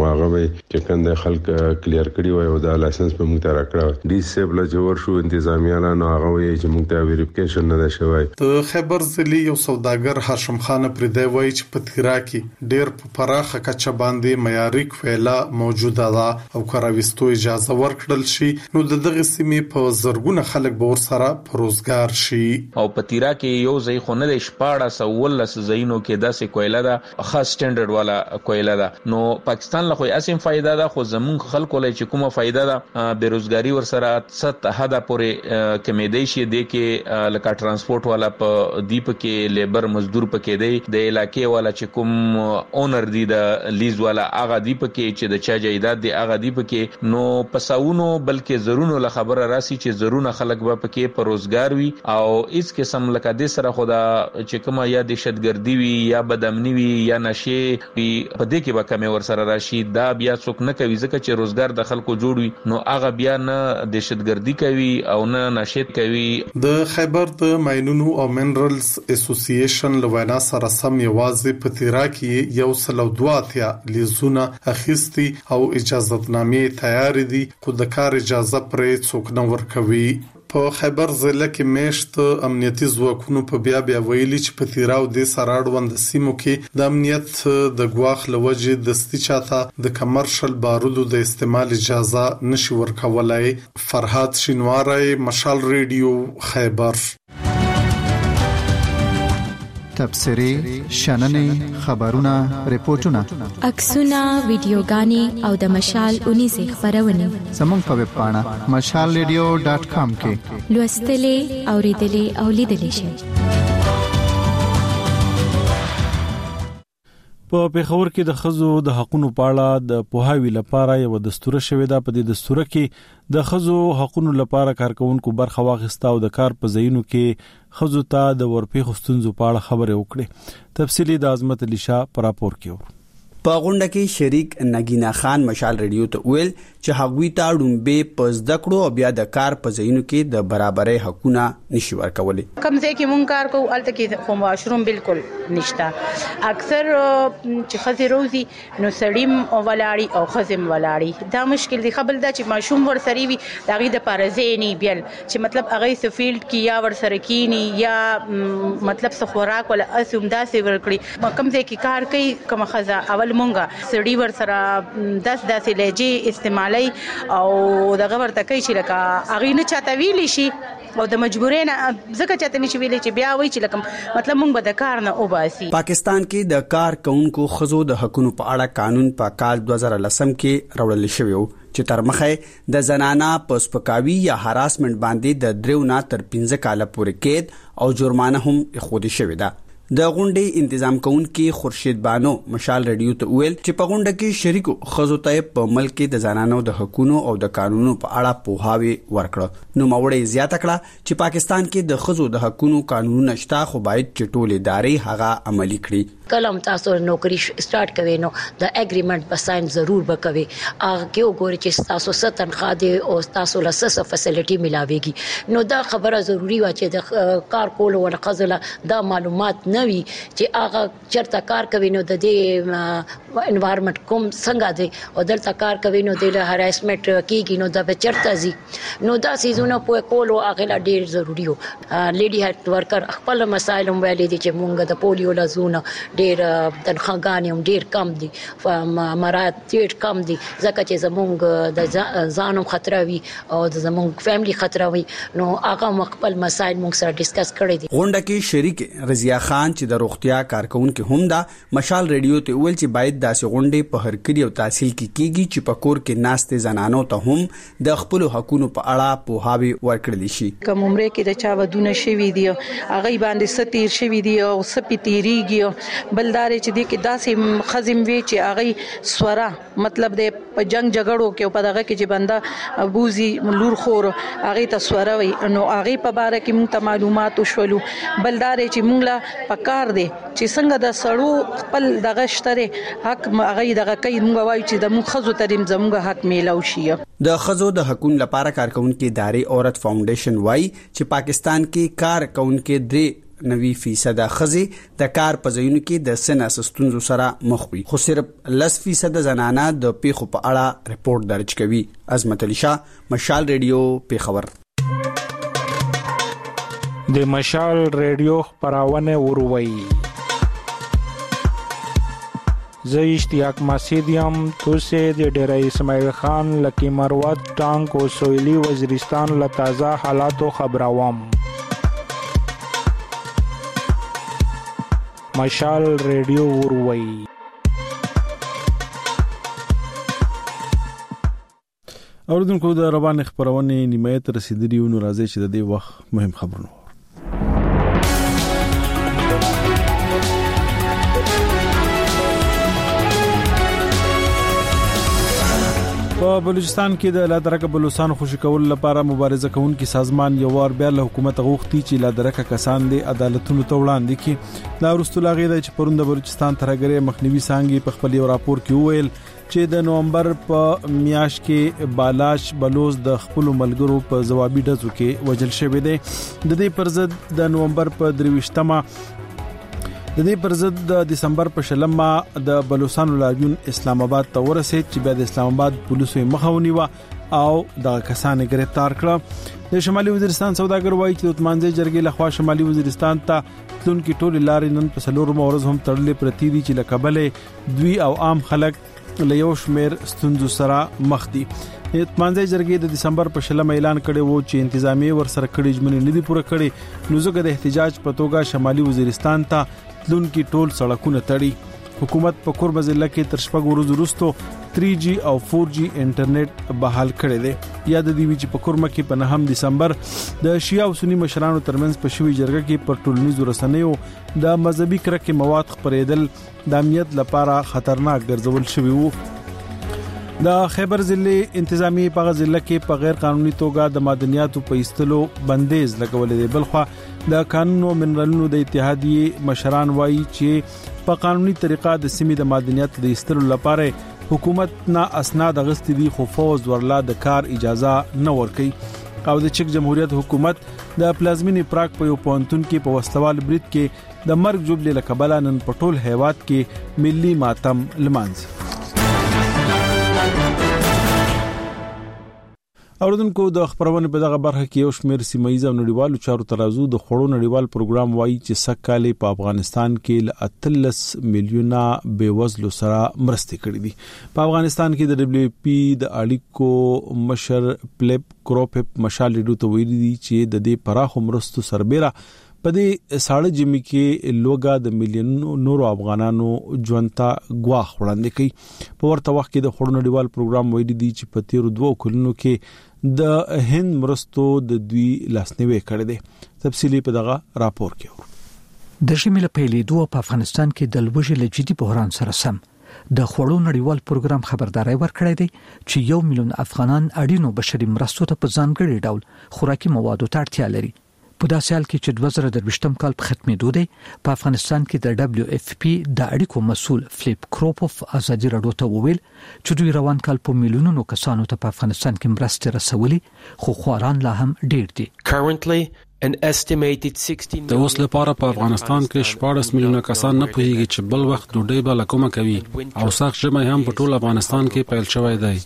نو هغه چې کنده خلک کلیر کړي وي او دا لایسنس په موږ ته راکړه ډي سیبل جوړ شو انتظامیانه نو هغه وی چې موږ ته ویریفیکیشن نه شوی. د خیبر ضلع یو سوداګر هاشم خان پردی وایي چې په تیرا کې ډیر په پراخه کچه باندې معیاري کویلا موجوده ده او کارويستو اجازه ورکړل شي نو د دغه سیمې په زرګونه خلک به ورسره پروزګار شي. او په تیرا کې یو ځای خو نه د شپاړه سولس زینو کې داسې کویلا ده خاص سټانډرډ والا کویلا ده نو پاکستان له خو اسیم فائدہ ده خو زمون خلکو له چې کومه فائدہ ده بیروزګاری ورسره ست حدا پورې کمیدې شي د کې لکه ترانسپورت والا په دیپ کې لیبر مزدور پکې دی د علاقې والا چې کوم اونر دی د لیز والا هغه دی پکې چې د چا جایداد دی هغه دی پکې نو پساونو بلکې زرونو له خبره راسي چې زرونه خلک به پکې پروزګار وي او هیڅ قسم لکه د سره خدا چې کومه یا دهشتګردي وي یا بدامني وي یا نشه وي په دې کې به کمې ور سره راشي دا بیا څوک نه کوي ځکه چې روزګار د خلکو جوړ وي نو هغه بیا نه دهشتګردي کوي او نه نشه کوي. د خیبر د ماینونو او منرالز اسوسییشن لوینا سره سم یوازې په تیرا کې یو سلو دواتیا لیزونه اخیستي او اجازهتنامې تیار دي خو د کار اجازه پرې څوک نه ورکوي. په خیبر ضلع کې میشت امنیتي ځواکونو په بیا بیا ویلي چې په تیرا او د سراړوند سیمو کې د امنیت د ګواخ لوجې دستي چاته د کمرشل بارودو د استعمال اجازه نشي ورکولای. فرهاد شینواری، مشال ریډیو، خیبر. تبصرې، شننې، خبرونه، ریپورتونه، عکسونه، ویډیوګانې او د مشال اونیزه خبرونه زموږ په ویب پاڼه مشال ریډیو ډاټ کام کې لوستلې، اوریدلې او لیدلې شئ. په پیښور کې د خزو د حقوقو په اړه د پوهاوی لپاره یو دستور شوی دا په دې دستور کې د خزو حقوقو لپاره کارکونکو برخه واخیسته او د کار په ځایونو کې خزو ته د ورپی خستونزو په اړه خبرې وکړي. تفصیلی د عظمت علی شاه پر راپور کې په غونډه کې شریک نگینا خان مشال ریډیو ته ویل چې هغوی ته ډومبه پز دکړو او بیا د کار په ځایونو کې د برابرۍ حقونه نشي ورکولي. کوم ځای کې مونږ کار کوو الته کې خو ماشروم بالکل نشته. اکثر چې خزي روزي نو سړیم ولاړی او خزم ولاړی دا مشکل دی. خپل دا چې ماشوم ورسري وي دغه د پارزيني بیل چې مطلب هغه سفیلډ کې یا ورسره کینی یا مطلب څه خوراک ولا اسوم داسې ورکړي. کوم ځای کې کار کوي کوم خزا اول مونږه سړی ور سره داس داسې لهجه استعمالي او دغه ورته کوي چې لکه اغه نه چاته ویلی شي او د مجبورین ځکه چاته نشي ویلی چې بیا وای چې لکه مطلب مونږ به د کار نه وباسي. پاکستان کې د کار کوونکو خزو د حقوقو په اړه قانون په کال دوه زره لسم کې راوړل شوی و چې تر مخه د زنانا په سپکاوي یا هراسمنت باندې د دریو نه تر پنځه کاله پورې قید او جرمانه هم خودي شوی ده. د غونډې انتظام کوونکي خورشید بانو مشال ریډیو ته ویل چې په غونډه کې شریکو خزو ته په ملک کې د زنانو د حقوقو او د قانونو په اړه پوهاوی ورکړه. نو مورې زیاته کړه چې پاکستان کې د خزو د حقوقو قانون نشته خو باید چې ټول ادارې هغه عملي کړي. کلم تاسو نوکری سٹارټ کوي نو د اګریمنت په ساين ضرور وکوي. هغه کې وګورئ چې تاسو ست تنخواه دي او تاسو له څه فیسیلیټي ملاويږي نو دا خبره ضروری و چې د کار کول او خزله دا معلومات نوي چې هغه چرته کار کوي نو د دې انوایرنمنت کوم څنګه دی او دلته کار کوي نو د هراسمنت کیږي نو د چرته زی نو دا سيزونه په کول او هغه ډیر ضروری و. لیډي هیلث ورکر خپل مسایل هم ویلي دي چې مونږ د پولیو لزونه ډیر تنخواګانې هم ډیر کم دي مراد ډیر کم دي ځکه چې زمونږ د ځانم خطر وي او د زمونږ فیملی خطر وي نو هغه خپل مسایل مونږ سره ډیسکس کړی دي. غونډه کې شریک رضیا خان چې د روغتیا کارکونکو هم دا مشال ریډیو ته ویل چې باید داسې غونډې په هر کلی او تحصیل کې کیږي چې په کور کې ناشته زنانو ته هم د خپل حقوقو په اړه پوهاوی ورکړل شي. کوم عمره کې د چا ودونه شوی دی هغه باندې ستیر شوی دی او سپی تیریږي بلدار چې دی کې داسې خزم وی چې هغه سورا مطلب د په جنگ جګړو کې په دغه کې چې بنده ابوزي لور خور هغه ته سورا وی نو هغه په باره کې موږ ته معلومات وشولو. بلدار چې موږ لا پکار دی چې څنګه د سړو خپل دغه شتره حق هغه دغه کوي موږ وایو چې د موږ خزو تریم زموږ حق میلاو شي. د خزو د حقوقو لپاره کارکونکو ادارې عورت فاونډیشن وای چې پاکستان کې کار کوونکو درې نوي فیصد خزي د کار په ځایونو کې د سن اسستونزو سره مخ وي، خو صرف لس فیصد زنانه د پیښو په اړه رپورت درج کوي. عظمت علي شاه، مشال ریډیو، پیښور. د مشال ریډیو خبرونه وروي. زه اشتیاق مسیدیم توسه د ډیره اسماعیل خان لکی مروت ټانک او سویلی وزیرستان له تازه حالاتو خبروم. مشال ریډیو وروي. اوردونکو د روان خبرونه نیمه تر رسیدلی نو راځي چې د دې وخت مهم خبرونه. په بلوچستان کې د لادرکه بلوچستان خوشی کول لپاره مبارزه کوونکي سازمان یو ور بیا له حکومت غوښتي چې لادرکه کسان د عدالتونو ته وړاندې کړي. دا ورستو لاغې د چې پروند بلوچستان ترګری مخنیوي سانګي په خپل یو راپور کې وویل چې د نومبر په میاش کې بالاش بلوز د خپل ملګرو په ځوابي ډزو کې وجل شوی دی. د دې پر ضد د نومبر په درويشتمه د دې پر ضد د دسمبر په شلمه د بلوچستان لاریون اسلام آباد ته ورسېد چې بیا د اسلام آباد پولیسو مخاوني و او د کسان گرفتار کړ. د شمالي وزیرستان سوداګر وایي چې د تمانځي جرګې لخوا شمالي وزیرستان ته تلونکي ټول لارې نن په سلور مورز هم تړلې پرتی دي چې لکبلې دوی او عام خلک له یو شمیر ستونزو سره مخ دي. تمانځي جرګې د دسمبر په شلمه اعلان کړی وو چې انتظامی ور سره کړي ژمنې نه دي پوره کړي، نو زګه د احتجاج په توګه شمالي وزیرستان ته تلونکي ټول سړکونه تړي. حکومت په قرب ضلع کې تر شپږ ورځې وروسته تھری جی او فور جی انټرنیټ بحال کړی دی. یاد دی چې په کورمه کې په نهم دسمبر د شیعه او سنی مشرانو ترمنځ په شوی جرګه کې پر ټولنیزو رسنیو د مذهبي کرکې مواد خپرېدل د امنیت لپاره خطرناک ګرځول شوی وو. د خیبر ضلع انتظامی په ضلع کې په غیر قانوني توګه د معدنیاتو په ایستلو بندیز لګولې دی. بلخو د قانون او منرالونو د اتحادیې مشران وایي چې په قانوني طریقه د سیمې د معدنیاتو د ایستلو لپاره حکومت نه اسناد غوښتي دي، خو فوز ورلا د کار اجازه نه ورکړي. او د چک جمهوریت حکومت د پلازمینی پراګ په یو پونتون کې په وسلوال برید کې د مرګ جوړلې لکبل نن پټول هیواد کې ملي ماتم لمانځي. اوردونکو د خبرونه په دغه برخه کې یو شمېر سیمایي او نړیوالو چارو ترازو د خړو نړیوال پروګرام وایي چې سکهاله په افغانستان کې ل اتلس میلیونه بیوزلو سره مرستې کړې دي. په افغانستان کې د دبليو پی د اړیکو مشر پلیپ کروپ مشال ریډو ته ویلي دي چې د دې پراخو مرستو سربېره په دې ساړه جمی کې لوګا د میلیونونو نورو افغانانو ژوند ته غواخ وړاندې کوي. په ورته وخت کې د خړو نړیوال پروګرام ویلي دي چې په تیر دوه کلونو کې د هند مرستو د دوی لاسنیوي کړی دی. تفصیلی په دغه راپور کې د شمال په لیدو په افغانستان کې د لوږې له جدي بحران سره سم د خړو نړیوال پروګرام خبرداري ورکړی دی چې یو میلیون افغانان اړینو بشري مرستو ته په ځانګړي ډول خوراکي موادو ته اړتیا لري. په داسې حال کې چې د دوه زره درویشتم کال په ختمېدو دی په افغانستان کې د دبليو اف پی د اړیکو مسول فلیپ کروپوف ازادي راډیو ته وویل چې دوی روان کال په میلیونونو کسانو ته په افغانستان کې مرستې رسولي، خو خواران لا هم ډیر دي. د اوس لپاره په افغانستان کې شپاړس میلیونه کسان نه پوهیږي چې بل وخت ډوډۍ به لکومه کوي او سخت ژمی هم په ټول افغانستان کې پیل شوی دی.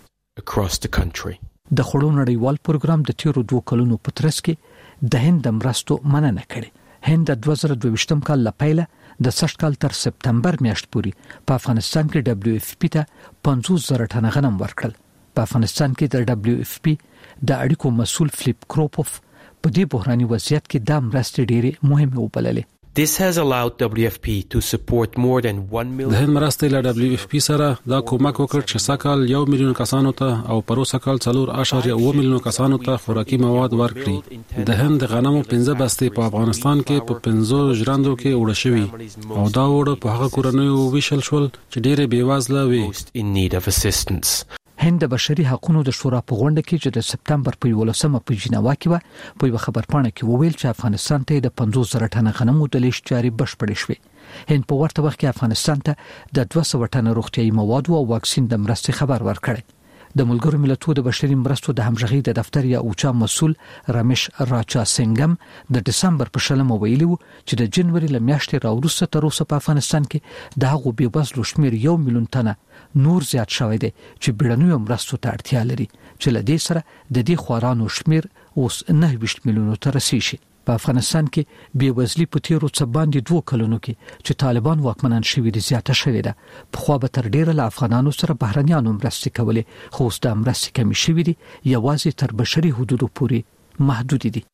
د خړو نړیوال پروګرام د تیرو دوه کلونو په ترڅ کې د هند مرستو مننه کړې. هند د دوه زره دوه کال لپاره د سشت کال تر سپتمبر میاشت پورې په افغانستان کې دبليو اف پی ته پنځوس زره ټنه غنم ورکړل. په افغانستان کې د دبليو اف پی د اړیکو مسول فلیپ کروپوف په دې بحراني وضعیت کې د مرستې ډېرې مهمه وبللې. This has allowed W F P to support more than one million. د هند مرستې له دبليو اف پی سره دا کومک وکړ چې سکهال یو میلیون کسانو ته او پروسه کال څلور اشاریه اوه میلیون کسانو ته خوراکي مواد ورکړي. د هند غنمو پنځه بستې په افغانستان کې په پنځو ژرندو کې وړه شوي او دا وړه په هغه کورنیو ویشل شول چې ډېرې بیوزله وي. هند د بشري حقوقو د شورا په غونډه کې چې د سپتمبر په یولسمه په جنیوا کې و په یو خبرپاڼه کې وویل چې افغانستان ته د پنځوس زره ټنه غنمو د لیږد چارې بشپړې شوې. هند په ورته وخت کې افغانستان ته د دوه سوه ټنه روغتیايي مواد او واکسین د مرستې خبر ورکړی. د ملګرو ملتونو د بشري مرستو د همغږي د دفتر یا اوچا مسول رمیش راچا سنگم د دسمبر په شلمه ویلي چې د جنوري لمیاشتې راوروسته تر اوسه په افغانستان کې د هغو بېوزلو شمیر یو میلیون تنه نور زیات شوی دی چې بیړنیو مرستو ته اړتیا لري چې له دې سره د دې خوارانو شمیر اوس نه ویشت میلیونو ته رسیږي. په افغانستان کې بېوزلي په تیرو څه باندې دوه کلونو کې چې طالبان واکمنان شوي دي زیاته شوې ده. پخوا به تر ډیره له افغانانو سره بهرنیانو مرستې کولې، خو اوس دا مرستې کمې شوې دي، یوازې تر بشري حدودو پورې محدود دي.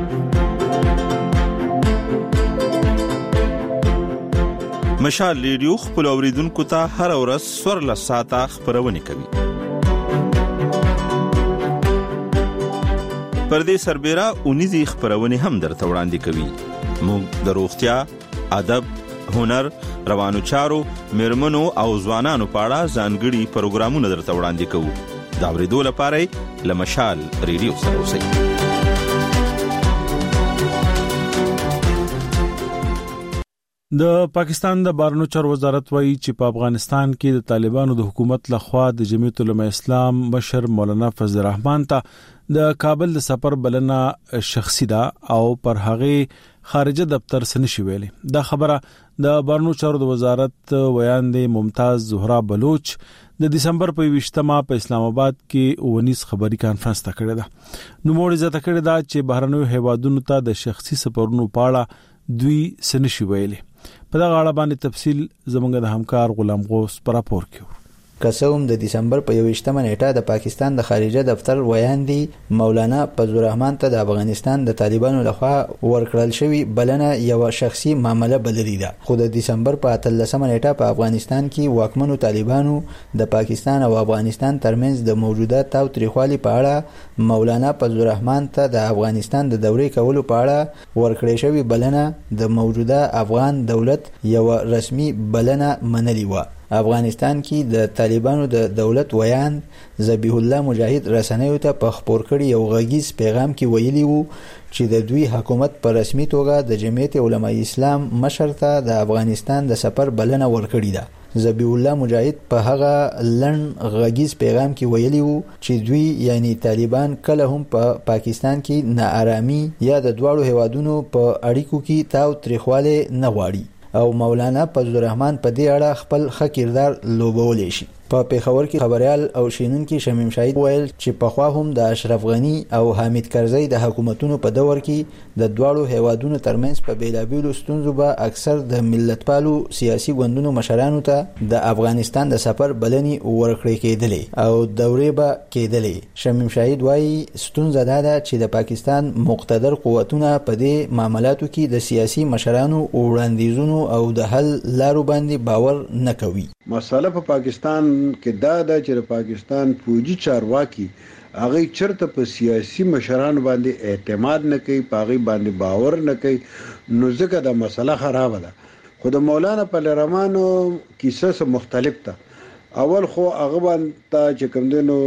مشال ریډیو خپل اوریدونکو ته هر ورځ څوارلس ساعته خبرونه کوي. پر دې سربېره اونیزي خبرونه هم درته وړاندې کوي. موږ د روغتیا، ادب، هنر، روانو چارو، میرمنو او ځوانانو په اړه ځانګړي پروګرامونه درته وړاندې کوو. دا ورېدو لپاره له مشال ریډیو سره اوسئ. د پاکستان د بهرنیو چارو وزارت وایي چې په افغانستان کې د طالبانو د حکومت لخوا د جمعیت العلماء اسلام مشر مولانا فضل الرحمن ته د کابل د سفر بلنه شخصي ده او پر هغه خارجه دفتر سنشي ویلي. دا خبره د بهرنیو چارو د وزارت ویان دی ممتاز زهرا بلوچ د دسمبر په ویشتمه په اسلام آباد کې ونیس خبري کانفرنس ته کړی ده. نو موږ زده کړی دا چې بهرنیو هیوادونو ته د شخصي سفرونو پاړه دوی سنشي ویلي. په دا غاړه باندې تفصیل زموږ د همکار غلام غوث پر راپور کې. قسم د دسمبر په یوویشتمه نیټه د پاکستان د خارجه دفتر ویاندی مولانا فضل الرحمن ته د افغانستان د طالبانو لخوا ورکړل شوی بلنه یو شخصي معاملې بللی ده. خو د دسمبر په اتلسمه نیټه په افغانستان کې واکمنو طالبانو د پاکستان او افغانستان ترمنځ د موجوده تاوتریخوالي په اړه مولانا فضل الرحمن ته د افغانستان د دورې کولو په اړه ورکړې شوی بلنه د موجوده افغان دولت یو رسمي بلنه منلې و. افغانستان کې د طالبانو د دولت ویان ذبیح الله مجاهد رسنیو ته په خبر کړي یو غږیز پیغام کې ویلي وو چې د دوی حکومت په رسمي توګه د جمعیت علماء اسلام مشر ته د افغانستان د سفر بلنه ورکړې ده. ذبیح الله مجاهد په هغه لړن غږیز پیغام کې ویلي وو چې دوی یعنی طالبان کله هم په پا پاکستان کې ناارامي یا د دواړو هیوادونو په اړیکو کې تاو تریخواله نه غواړي او مولانا فضل الرحمن په دې اړه خپل ښه کردار لوبولی شي. په پیښور کې خبريال او شینونکي شمیم شاهید ویل چې پخوا هم د اشرف غنی او حامد کرزی د حکومتونو په دور کې د دواړو هیوادونو ترمنځ په بیلابیلو ستونزو به اکثر د ملتپالو سیاسي ګوندونو مشرانو ته د افغانستان د سفر بلنې ورکړې کېدلې او دورې به کېدلې. شمیم شاهید وایي ستونزه دا ده چې د پاکستان مقتدر قوتونه په دې معاملاتو کې د سیاسي مشرانو وړاندیزونو او د حل لارو باندې باور نه کوي. مساله په پاکستان کې دا ده چې پاکستان فوجي چارواکي هغه چرته په سیاسي مشرانو باندې اعتماد نه کوي، پاغي باندې باور نه کوي، نو ځکه دا مسله خراب ده. خو د مولانا فضل الرحمن کیسه مختلف ده. اول خو هغه باندې چې کوم دینو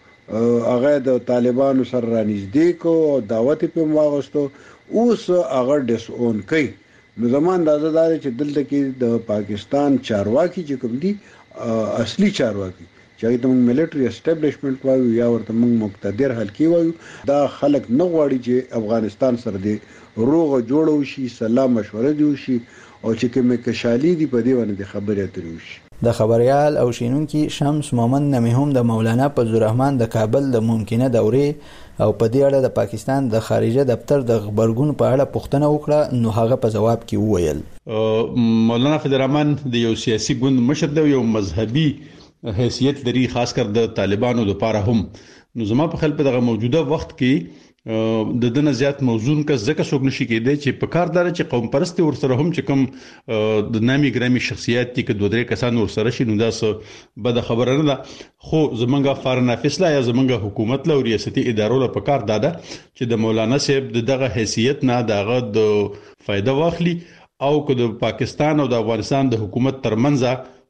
هغه د طالبانو سره رانږدې کو او دعوت په واغستو، اوس هغه ډیس اون کوي. نو زمون دا زدار چې دلته کې د پاکستان چارواکي چې کوم دي اصلي چارواکي چې د ملټری اسټابلیشمنت وایو یا ورته موږ مقتدر حلقې وایو، دا خلک نه غواړي چې افغانستان سره دی روغ جوړو شي، سلام مشوره دی وشي او چې کومه کشالي دی په دې باندې خبرې اترې وشي. د خبريال او شینونکي شمس مومن نمی هم د مولانا فضل الرحمن د کابل د ممکنه دورې او په دې اړه د پاکستان د خارجه دفتر د خبرګون په اړه پوښتنه وکړه، نو هغه په جواب کې وویل مولانا فضل الرحمن د یو سیاسي ګوند مشر دی، یو مذهبي حیثیت لري، خاص کر د طالبانو لپاره هم. نو زما په خیال په دغه موجوده وخت کې د دنه زیات موزون کا زکه څوک نشي کېدای چې په کار دار چې قوم پرستی ورسره هم چې کوم د نامي ګرامي شخصیت دي کې دوه درې کسان ورسره شي، نو دا څه بد خبره نه ده. خو زمونږه فارن افیس لا یا زمونږه حکومت له ریاستي ادارو له په کار داده چې د مولانا صاحب دغه حیثیت نه دغه د فائدہ واخلي او که د پاکستان او د افغانستان د حکومت ترمنځ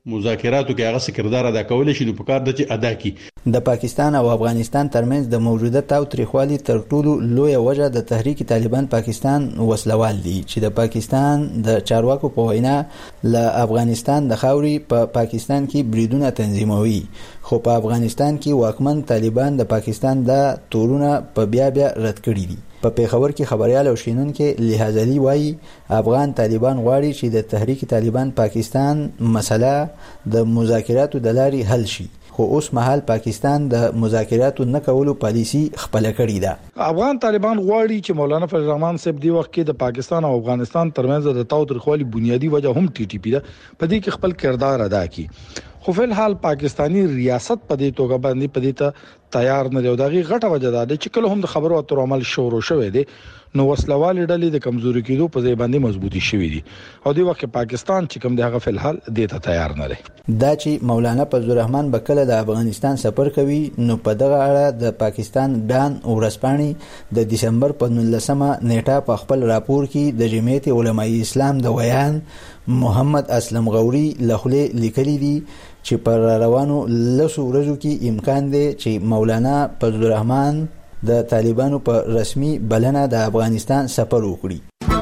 مذاکراتو کې هغه کردار ادا کول شي نو په کار د چې ادا کی. د پاکستان او افغانستان ترمنځ د موجوده تاوتریخوالي تر ټولو لوی وجه د تحریک طالبان پاکستان وسلوال دي چې د پاکستان د چارواکو په وینا له افغانستان د خاوري په پا پاکستان کې بریدونه تنظیموي، خو په افغانستان کې واکمن طالبان د پاکستان د تورونه په بیا بیا رد کړي دي. په پیښور کې خبريال او شینونکو لحاظ علي وایي افغان طالبان غواړي چې د تحریک طالبان پاکستان مسله د مذاکراتو د لارې حل شي، خو اوس مهال پاکستان د مذاکراتو نه کولو پالیسی خپل کړې ده. افغان طالبان غواړي چې مولانا فضل الرحمن صاحب دی وخت کې د پاکستان او افغانستان ترمنځ د تاوتریخوالي بنیادی وجه هم ټي ټي پی ده په دې کې خپل کردار ادا کړي، خو فل حال پاکستانی ریاست په دې توګه باندې په دې ته تیار نه دی. دغه غټه وجه ده چې کله هم د خبرو اترو عمل شروع شوه دی نو وسلوال ډلې د کمزوري کېدو په ځای باندې مضبوطی شوې دي او د وخت پاکستان چې کوم دغه فل حال د ته تیار نه دی. دا چې مولانا فضل الرحمن بکله د افغانستان سفر کوي نو په دغه اړه د پاکستان ډان ورسپانې د دسمبر په نولسمه نیټه په خپل راپور کې د جمعیت علماء اسلام د ویان محمد اسلم غوري لخوا لیکلي دي چې پر روانو لسو ورځو کې امکان دی چې مولانا فضل الرحمن د طالبانو په رسمي بلنه د افغانستان سفر وکړي.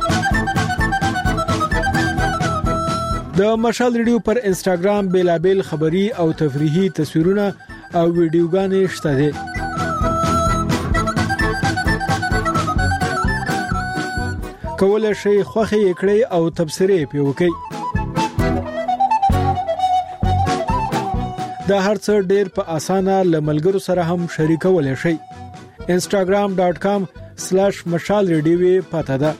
د مشال ریډیو پر انستګرام بیلابل خبری او تفریحي تصویرونه او ویډیوګانې شته دي. کولای شئ خوښي کړئ او تبصرې پې وکړئ. دا هرڅه ډېر په اسانه لملګرو سره هم شریکولای شئ. instagram dot com slash mashal radio پته ده.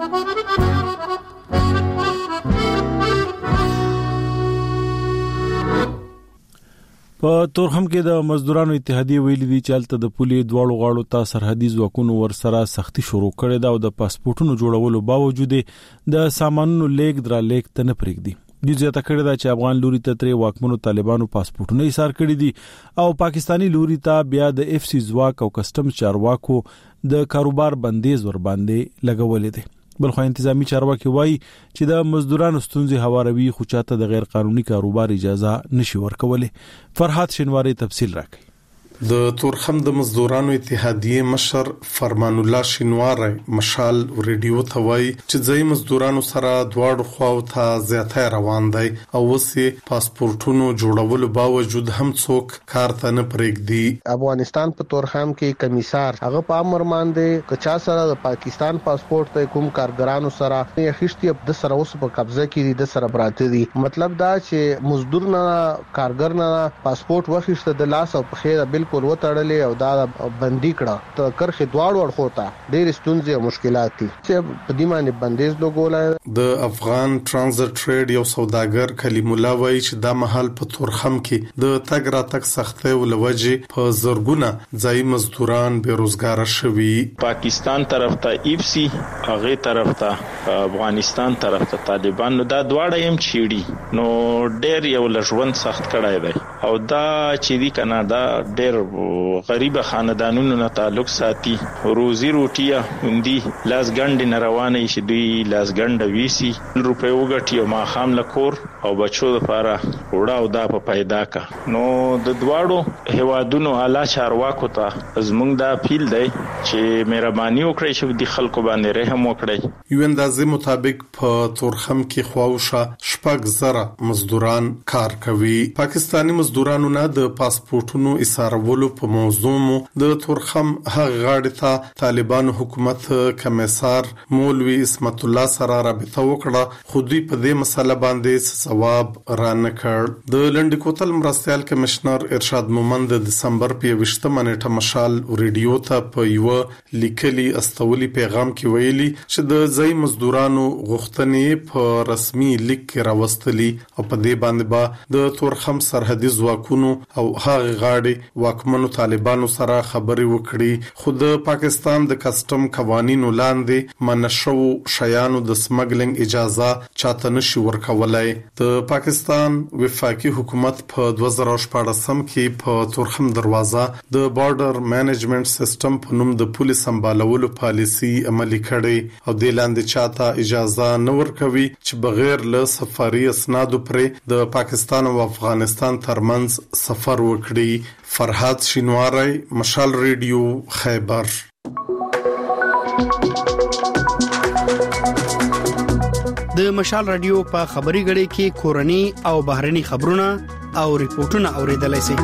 په تورخم کې د مزدورانو اتحادیه ویلي دي چې الته د پولي دواړو غاړو ته سرحدي ځواکونو ورسره سختي شروع کړې ده او د پاسپورتونو جوړولو باوجود د سامانونو لیک درا لیک ته نه پرېږدي. د زیاته کړی دا چې افغان لوري ته تر واکمنو طالبانو پاسپورتونه ایثار کړی دي او پاکستانی لوري ته بیا د اف سی ځواک او کسٹم چارواکو د کاروبار بندیز ور باندې لګولې دي. بلخو انتظامی چارواکي وایي چې د مزدورانو ستونزې هواروي خو چاته د غیر قانوني کاروبار اجازه نشي ورکولې. فرحات شینواری تفصیل راکړي. د تورخم د مزدورانو اتحادیه مشر فرمان الله شینواری مشال ریډیو ته وایي چې ځای مزدورانو سره دواړو خواو ته زیاته روان دی او وسې پاسپورتونو جوړولو باوجود هم څوک کار ته نه پرېږدي. افغانستان په تورخم کې کمیسار هغه په امر باندې کچا سره د پاکستان پاسپورت ته کوم کارګرانو سره یې خشتي د سره اوس په قبضه کې دي د سره براته دي. مطلب دا چې مزدور نه کارګر نه پاسپورت وخښته د لاس او په خیره بالکل کول وتړلې او دا بندي کړه ته کرخه دواړو ورخوته ډېر ستونزې او مشکلات دي چې په دې باندې بندیز لګولای. د افغان ترانزیت ټریډ یو سوداګر کلیم الله وایي چې دا محل په تورخم کې د تګ را تک سختۍ ولوجې په زرګونه ځای مزدوران بیروزګار شوي. پاکستان طرف ته ایف سی هغه طرف ته افغانستان طرف ته طالبان نو دا دواړه هم چیړي نو ډېر یو لژوند سخت کړای دی او دا چې دی کنه دا ډېر غریب خاندانونو نه تعلق ساتي. روزي روټیا هندي لاس ګند نه روانه شي دوی لاس ګند ویسي روپې وګټي او ما خام لکور او بچو لپاره وړا او دا په پیدا کا نو د دواړو هوادونو اعلی چارواکو ته زمونږ دا اپیل دی چې مهرباني وکړئ چې د خلکو باندې رحم وکړئ. یو اندازې مطابق په تورخم کې خواوشه شپږ زره مزدوران کار کوي. پاکستانی مزدورانو نه د پاسپورتونو ایثارولو په موضوع مو د تورخم هغه غاړې ته طالبانو حکومت کمیسار مولوی اسمت الله سره رابطه وکړه خو دوی په دې مسله باندې ځواب را نه کړ. د لنډ کوتل مرستيال کمشنر ارشاد مومند د دسمبر په وشتمه نیټه مشال ریډیو ته په یو لیکلي استولي پیغام کې ویلي چې د ځای مزدورانو غوښتنې په رسمي لیک کې راوستلي او په دې باندې با د تورخم سرحدي ځواکونو او هغه غاړې واکمنو طالبانو سره خبري وکړي خو د پاکستان د کسٹم قوانینو لاندې منشو شیانو د سمګلینګ اجازه چاته نشي ورکولای. د پاکستان وفاقي حکومت په دوه زره شپږم کې په تورخم دروازه د بارډر مینجمنت سیستم په نوم د پولیس سمبالولو پالیسی عملي کړي او د لاندې چاته اجازه نه ورکوي چې بغیر له سفاري اسناد پرې د پاکستان او افغانستان ترمنځ سفر وکړي. فرحات شینواری، مشال ریډیو، خیبر. د مشال رادیو په خبري غړي کې کورني او بهرني خبرونه او ریپورتونه اوریدلای شئ.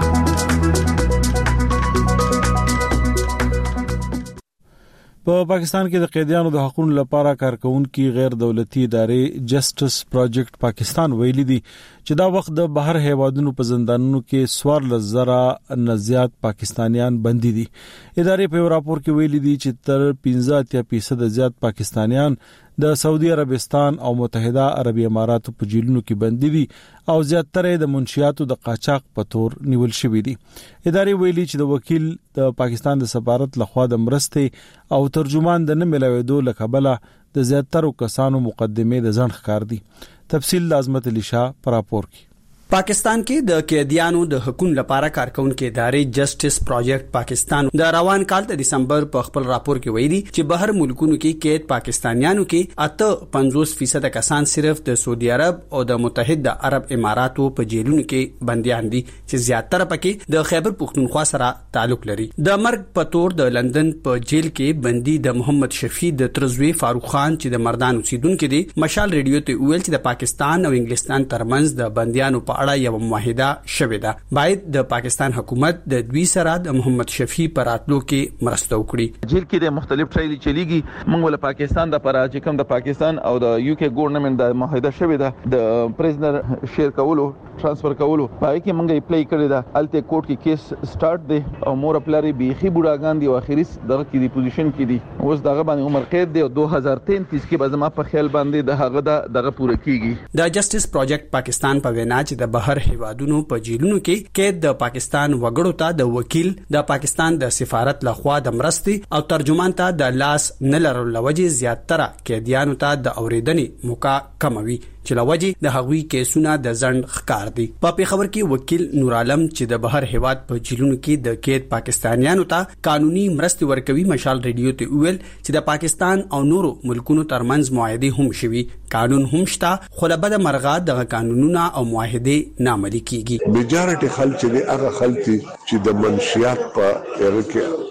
په پاکستان کې د قیدیانو د حقوقو لپاره کارکونکو غیر دولتي ادارې جسټس پروجیکټ پاکستان ویلي دي چې دا وخت د بهر هیوادونو په زندانونو کې سوار لزرا نزيات پاکستانیان بندي دي. ادارې په راپور کې ویلي دي چې تر پنځه فیصد زیات پاکستانیان د سعودي عربستان او متحده عربی اماراتو په جیلونو کې بندي دي او زیاتره د منشیاتو د قاچاق په تور نیول شوی دي. ادارې ویلي چې د وکیل د پاکستان د سفارت لخوا د مرستې او ترجمان د نه ملاویدو لکبله د زیاتره کسانو مقدمه د ځنډ ښکار دي. تفصیل لازمت علی شاه پر راپور کې. پاکستان کې د قیدیانو د حقوقو لپاره کارکونکو ادارې جسټس پروجیکټ پاکستان د روان کال د دسمبر په خپل راپور کې ویلي چې بهر ملکونو کې قید پاکستانیانو کې اته پنځوس فیصد کسان صرف د سعودي عرب او د متحده عرب اماراتو په جیلونو کې بنديان دي چې زیاتره پکې د خیبر پختونخوا سره تعلق لري. د مرګ په تور د لندن په جیل کې بندي د محمد شفیع د ترزوی فاروق خان چې د مردان اوسیدونکو دي مشال ریډیو ته ویل چې د پاکستان او انګلستان ترمنځ د بنديانو په اړه یو معاهده شوې ده. باید د پاکستان حکومت د دوی سره د محمد شفیع پر راتلو کې مرسته وکړي. جیل کې د مختلف ټرایل چلیږي. موږ ول پاکستان د پر چې کوم د پاکستان او د یو کې ګورنمنت د معاهده شوې ده د پریزنر شیر کولو ترانسفر کولو پای کې موږ اپلای کړی ده. الته کورټ کې کیس سٹارټ دی او مور پلاری بیخي بوډاګان دی او اخیری دغه کې دی پوزیشن کې دی. اوس دغه باندې عمر قید دی او دوه هزار تینتیس کې به زما په خیال باندې د هغه دغه پوره کیږي. د جسټس پروجیکټ پاکستان په وینا چې د بهر هیوادونو په جیلونو کې قید د پاکستان وګړو ته د وکیل د پاکستان د سفارت لخوا د مرستې او ترجمان ته د لاس نه لرلو لوجه زیاتره قیدیانو ته د اوریدنې موقع کموي چې لوجه د هغوی کیسونه د ځنډ ښکار دي. په پیښور کې وکیل نور عالم چې د بهر هیواد په جیلونو کې د قید پاکستانیانو ته قانوني مرستې ورکوي مشال ریډیو ته ویل چې د پاکستان او نورو ملکونو ترمنځ معاهده هم شوي قانون هم شته خو له بده مرغه د قانونونو او معاهده ناملي کیږي. میجارټي خلک چې هغه خلک چې د منشیات په اړه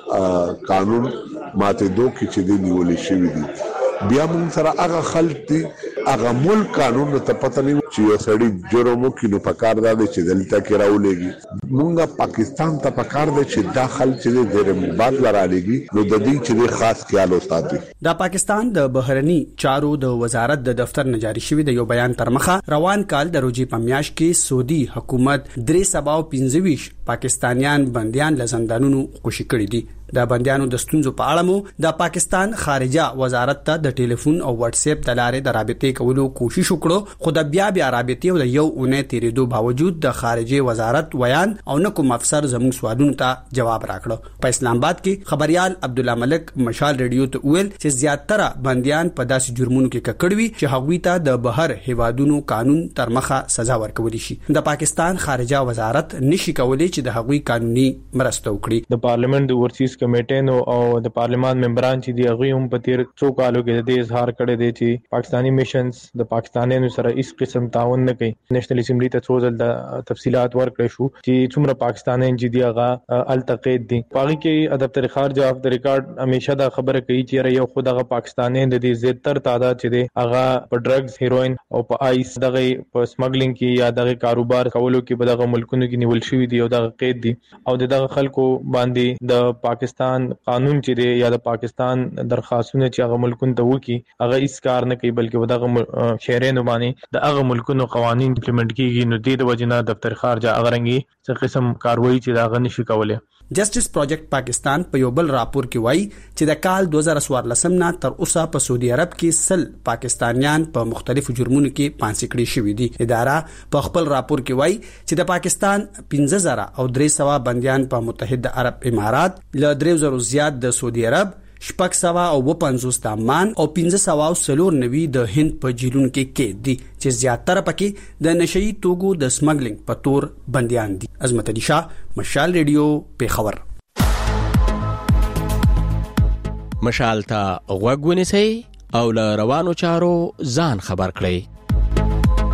کې قانون ماته دوه کې چې دی نیولې شوی دي بیا موږ سره هغه خلک دي هغه ملک قانون ته پته نه چې یو سړی جرم وکړي نو پکار دا دی چې دلته کې راولېږي. موږ پاکستان ته پکار دی چې دا خلک چې د رمباد لرالېږي نو د دې چې خاص خیال وساتي. د پاکستان د بهرني چارو د وزارت د دفتر نه جاری شوی د یو بیان تر مخه روان کال د روزي په میاشت کې سعودي حکومت درې سبا او پنځه ویشت پاکستانیان بنديان لزندانونو خوشی کړی دي. د بنديانو د ستونزو په اړه مو د پاکستان خارجه وزارت ته د ټلیفون او واتس اپ د لارې د رابطې کولو کوشش وکړو خو د بیا بیا رابطې او د یو اونۍ تیریدو باوجود د خارجه وزارت ویان او نه کوم افسر زموږ سوالونو ته جواب راکړو. په اسلام آباد کې خبريال عبد الله ملک مشال ریډیو ته ویل چې زیاتره بنديان په داسې جرمونو کې ککړوي چې هغوی ته د بهر هیوادونو قانون تر مخه سزا ورکول شي. د پاکستان خارجه وزارت نشي کولای چې د هغوی قانوني مرسته وکړي. د پارلیمنت د ورسیز کمیټې او د پارلیمان ممبران چې دی هغه هم په تیر څو کالو کې د اظهار کړی دی چې پاکستانی میشنز د پاکستانیانو سره هیڅ قسم تعاون نه کوي. نېشنل اسمبلی ته څو ځل د تفصيلات ورکړې شو چې څومره پاکستانیان چې دی هغه التقید دي. پاغي کې ادب تر خارجه اف د ریکارډ همیشه دا خبره کوي چې یو خود هغه پاکستانیان د دې زیاتره تعداد چې دی هغه په ډرګز هیروین او په آیس دغه په سمګلینګ کې یا دغه کاروبار کولو کې په دغه ملکونو کې نیول شوی دی او دغه قید دي او دغه خلکو باندې د پاکستان قانون چې دی یا د پاکستان درخواستونه چې هغه ملکونو ته وکي هغه هیڅ کار نه کوي بلکې دغه شهرینو باندې د هغه ملکونو قوانين امپلیمنٹ کیږي. نو د وجنه دفتر خارجه اغرنګي څه قسم کاروایی چې دا غنښ کولای. جسټس پروجیکټ پاکستان په یو بل راپور کې وایي چې د کال دوه هزار څوارلس نه تر اوسه په سعودي عرب کې سل پاکستانیان په مختلفو جرمونو کې پانسي کړي شوي دي. اداره په خپل راپور کې وایي چې د پاکستان پنځه زره او درې سوه بنديان په متحده عرب امارات له درې زره زیات د سعودي عرب شپږ سوه او پنځوس د عمان او پنځه سوه او څلور نوي د هند په جیلونو کې قید دي چې زیاتره پکې د نشئی توکو د سمګلینګ په تور بنديان دي. عظمت علي شاه، مشال ریډیو، پیښور. مشال ته غوږ ونیسئ او له روانو چارو ځان خبر کړئ.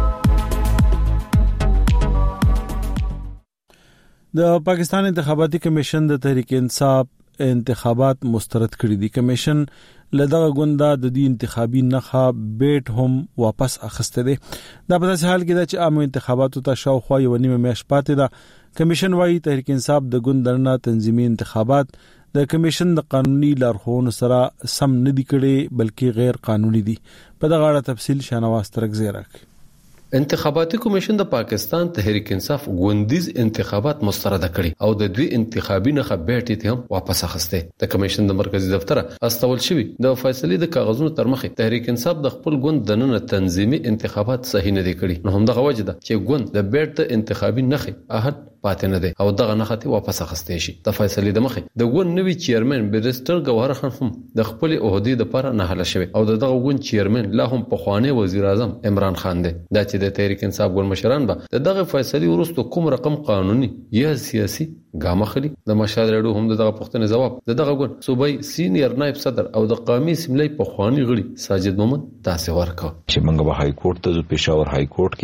د پاکستان انتخاباتي کمیشن د تحریک انصاف انتخابات مسترد کړي دي. کمیشن لدغه ګوندا د دې انتخابي نخا بیٹ هم واپس اخسته دي. دا په داسې حال کې ده چې عام انتخاباتو ته شاوخوا یو نیمه میاشت پاتې ده. کمیشن وايي تحریک انصاف د ګوندرنا تنظیمي انتخابات د کمیشن د قانوني لارښوونو سره سم نه دي کړي بلکې غیر قانوني دي. په دغه اړه تفصیل شانواز ترکزی راکړي. انتخاباتي کمیشن د پاکستان تحریک انصاف غوندیز انتخابات مسترد کړي او د دوی انتخابي نخ بیټ ته هم واپس اخسته. د کمیشن د مرکزی دفتر استول شوی د فیصلې د کاغذونو تر مخه تحریک انصاف د خپل غوند د نن تنظیمي انتخابات صحیح نه دي کړي. نو هم دغه وجه ده چې غوند د بیټ ته انتخابي نخ احد پاتې نه دي او دغه نخته واپس اخسته شي. د فیصلې د مخه د غوند نوی چیرمن بیرستر ګوهر خان هم د خپل عہدې د لپاره نه حل شوی او دغه غوند چیرمن لا هم په خواني وزیر اعظم عمران خان دی. دا چې د تحریک انصاف ګوند مشران به دغه فیصلې ورستو کوم رقم قانوني یا سیاسي ګام اخلي. د مشهد رډو هم دغه پښتنې جواب دغه ګوند صوبای سینیئر نائب صدر او د قومي اسمبلی په خواني غړي ساجد مومن تاسو ورکو چې موږ به های کورټ ته پېښور های کورټ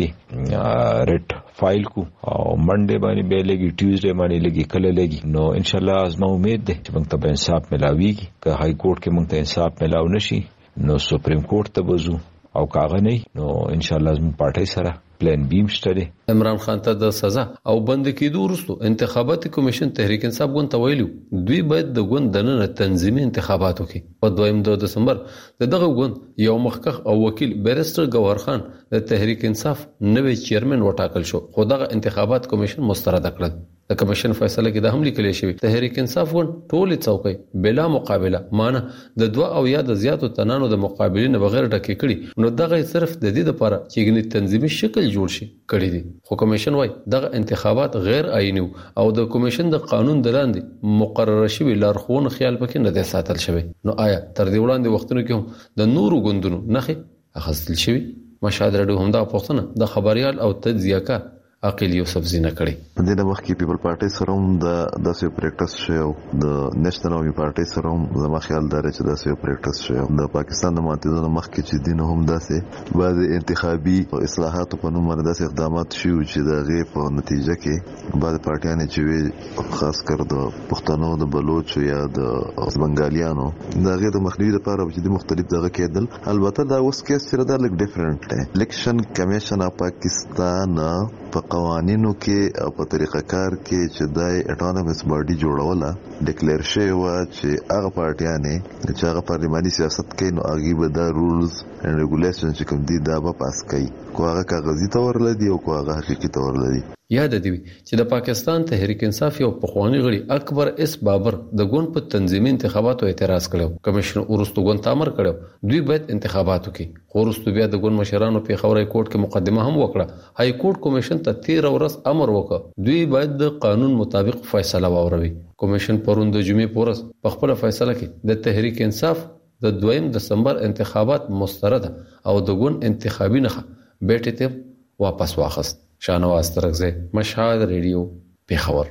کې ریټ فایل کو او منډه باندې به لګي ټیوزډے باندې لګي کله لګي. نو ان شاء الله ازما امید ده چې موږ ته انصاف ملاويږي. که های کورټ کې موږ ته انصاف ملاو نشي نو سپریم کورټ ته وځو او کاغه نه نو ان شاء الله زموږ پارټي سره پلان بیم شته. عمران خان ته د سزا او بند کېدو وروسته انتخاباتي کمیشن تحریک انصاف غوند ته ویلو دوی باید د غوند د نن تنظیمي انتخاباتو کې په دویم د دسمبر دغه غوند یو مخکخ او وکیل بیرستر ګوهر خان د تحریک انصاف نوې چیرمن وټاکل شو. خو دغه انتخابات کمیشن مسترد کړل. د کمیشن فیصله کې د حمله کلی شوی تحریک انصاف ون ټولې څوکۍ بلا مقابله معنی د دوه او یا د زیاتو تنانو د مقابلین بغیر ډکې کړي. نو دغه صرف د دې لپاره چې غني تنظیمي شکل جوړ شي کړی دي. خو کمیشن وايي دغه انتخابات غیر آئینی او د کمیشن د قانون د لاندې مقرره شوی لارښوونه خیال پکې نه دی ساتل شوی. نو آیا تر دې وړاندې وختونو کې هم د نورو ګوندونو نخې اخیستل شوی؟ مشهد رډو هم دا پوښتنه د خبريال او تجزیه کار عقیل یوسف زینه کړي. د دې وخت کې پیپل پارټي سره هم د داسې پریکټس شو د نېشنل اومي پارټي سره هم زما خیال دار چې داسې پریکټس شو د پاکستان د ماتېدو مخ کې چې دین هم داسې بعض انتخابي اصلاحات په نوم باندې داسې اقدامات شو چې د غي په نتیجه کې بعض پارټیان چې خاص کر د پښتنو د بلوچ یا د بنگالیانو د غي د مخنیوي لپاره چې د مختلف دغه کېدل. البته دا اوس کې سره دا لګ ډیفرنٹ دی. الیکشن کمیشن اف پاکستان په قوانینو کې او په طریقه کار کې چې دای اټونومس باډي جوړوله ډیکلیئر شوی و چې هغه پارټیانې چې هغه پارلماني سیاست کوي نو هغه به دا رولز اند ریګولیشن چې کوم دي دا به پاس کوي. کو هغه کاغذي تور لدی او کو هغه حقيقي تور لدی. یاد دی چې د پاکستان تحریک انصاف یو پخوانی غړي اکبر اس بابر د ګوند په تنظیمي انتخاباتو اعتراض کړو. کمیشن ورستو ګوند تامر کړو دوی باید انتخاباتو کې خو ورستو بیا د ګوند مشرانو په خبري کورټ کې مقدمه هم وکړه. های کورټ کمیشن ته تیر ورځ امر وکړ دوی باید د قانون مطابق فیصله واوروي. کمیشن پرون د جمعې پورس په خپل فیصله کې د تحریک انصاف د دویم دسمبر انتخابات مسترد او د ګوند انتخابي نخ بیټ ته واپس واخست. شانواز ترکزی مشهد ریډیو پیښور.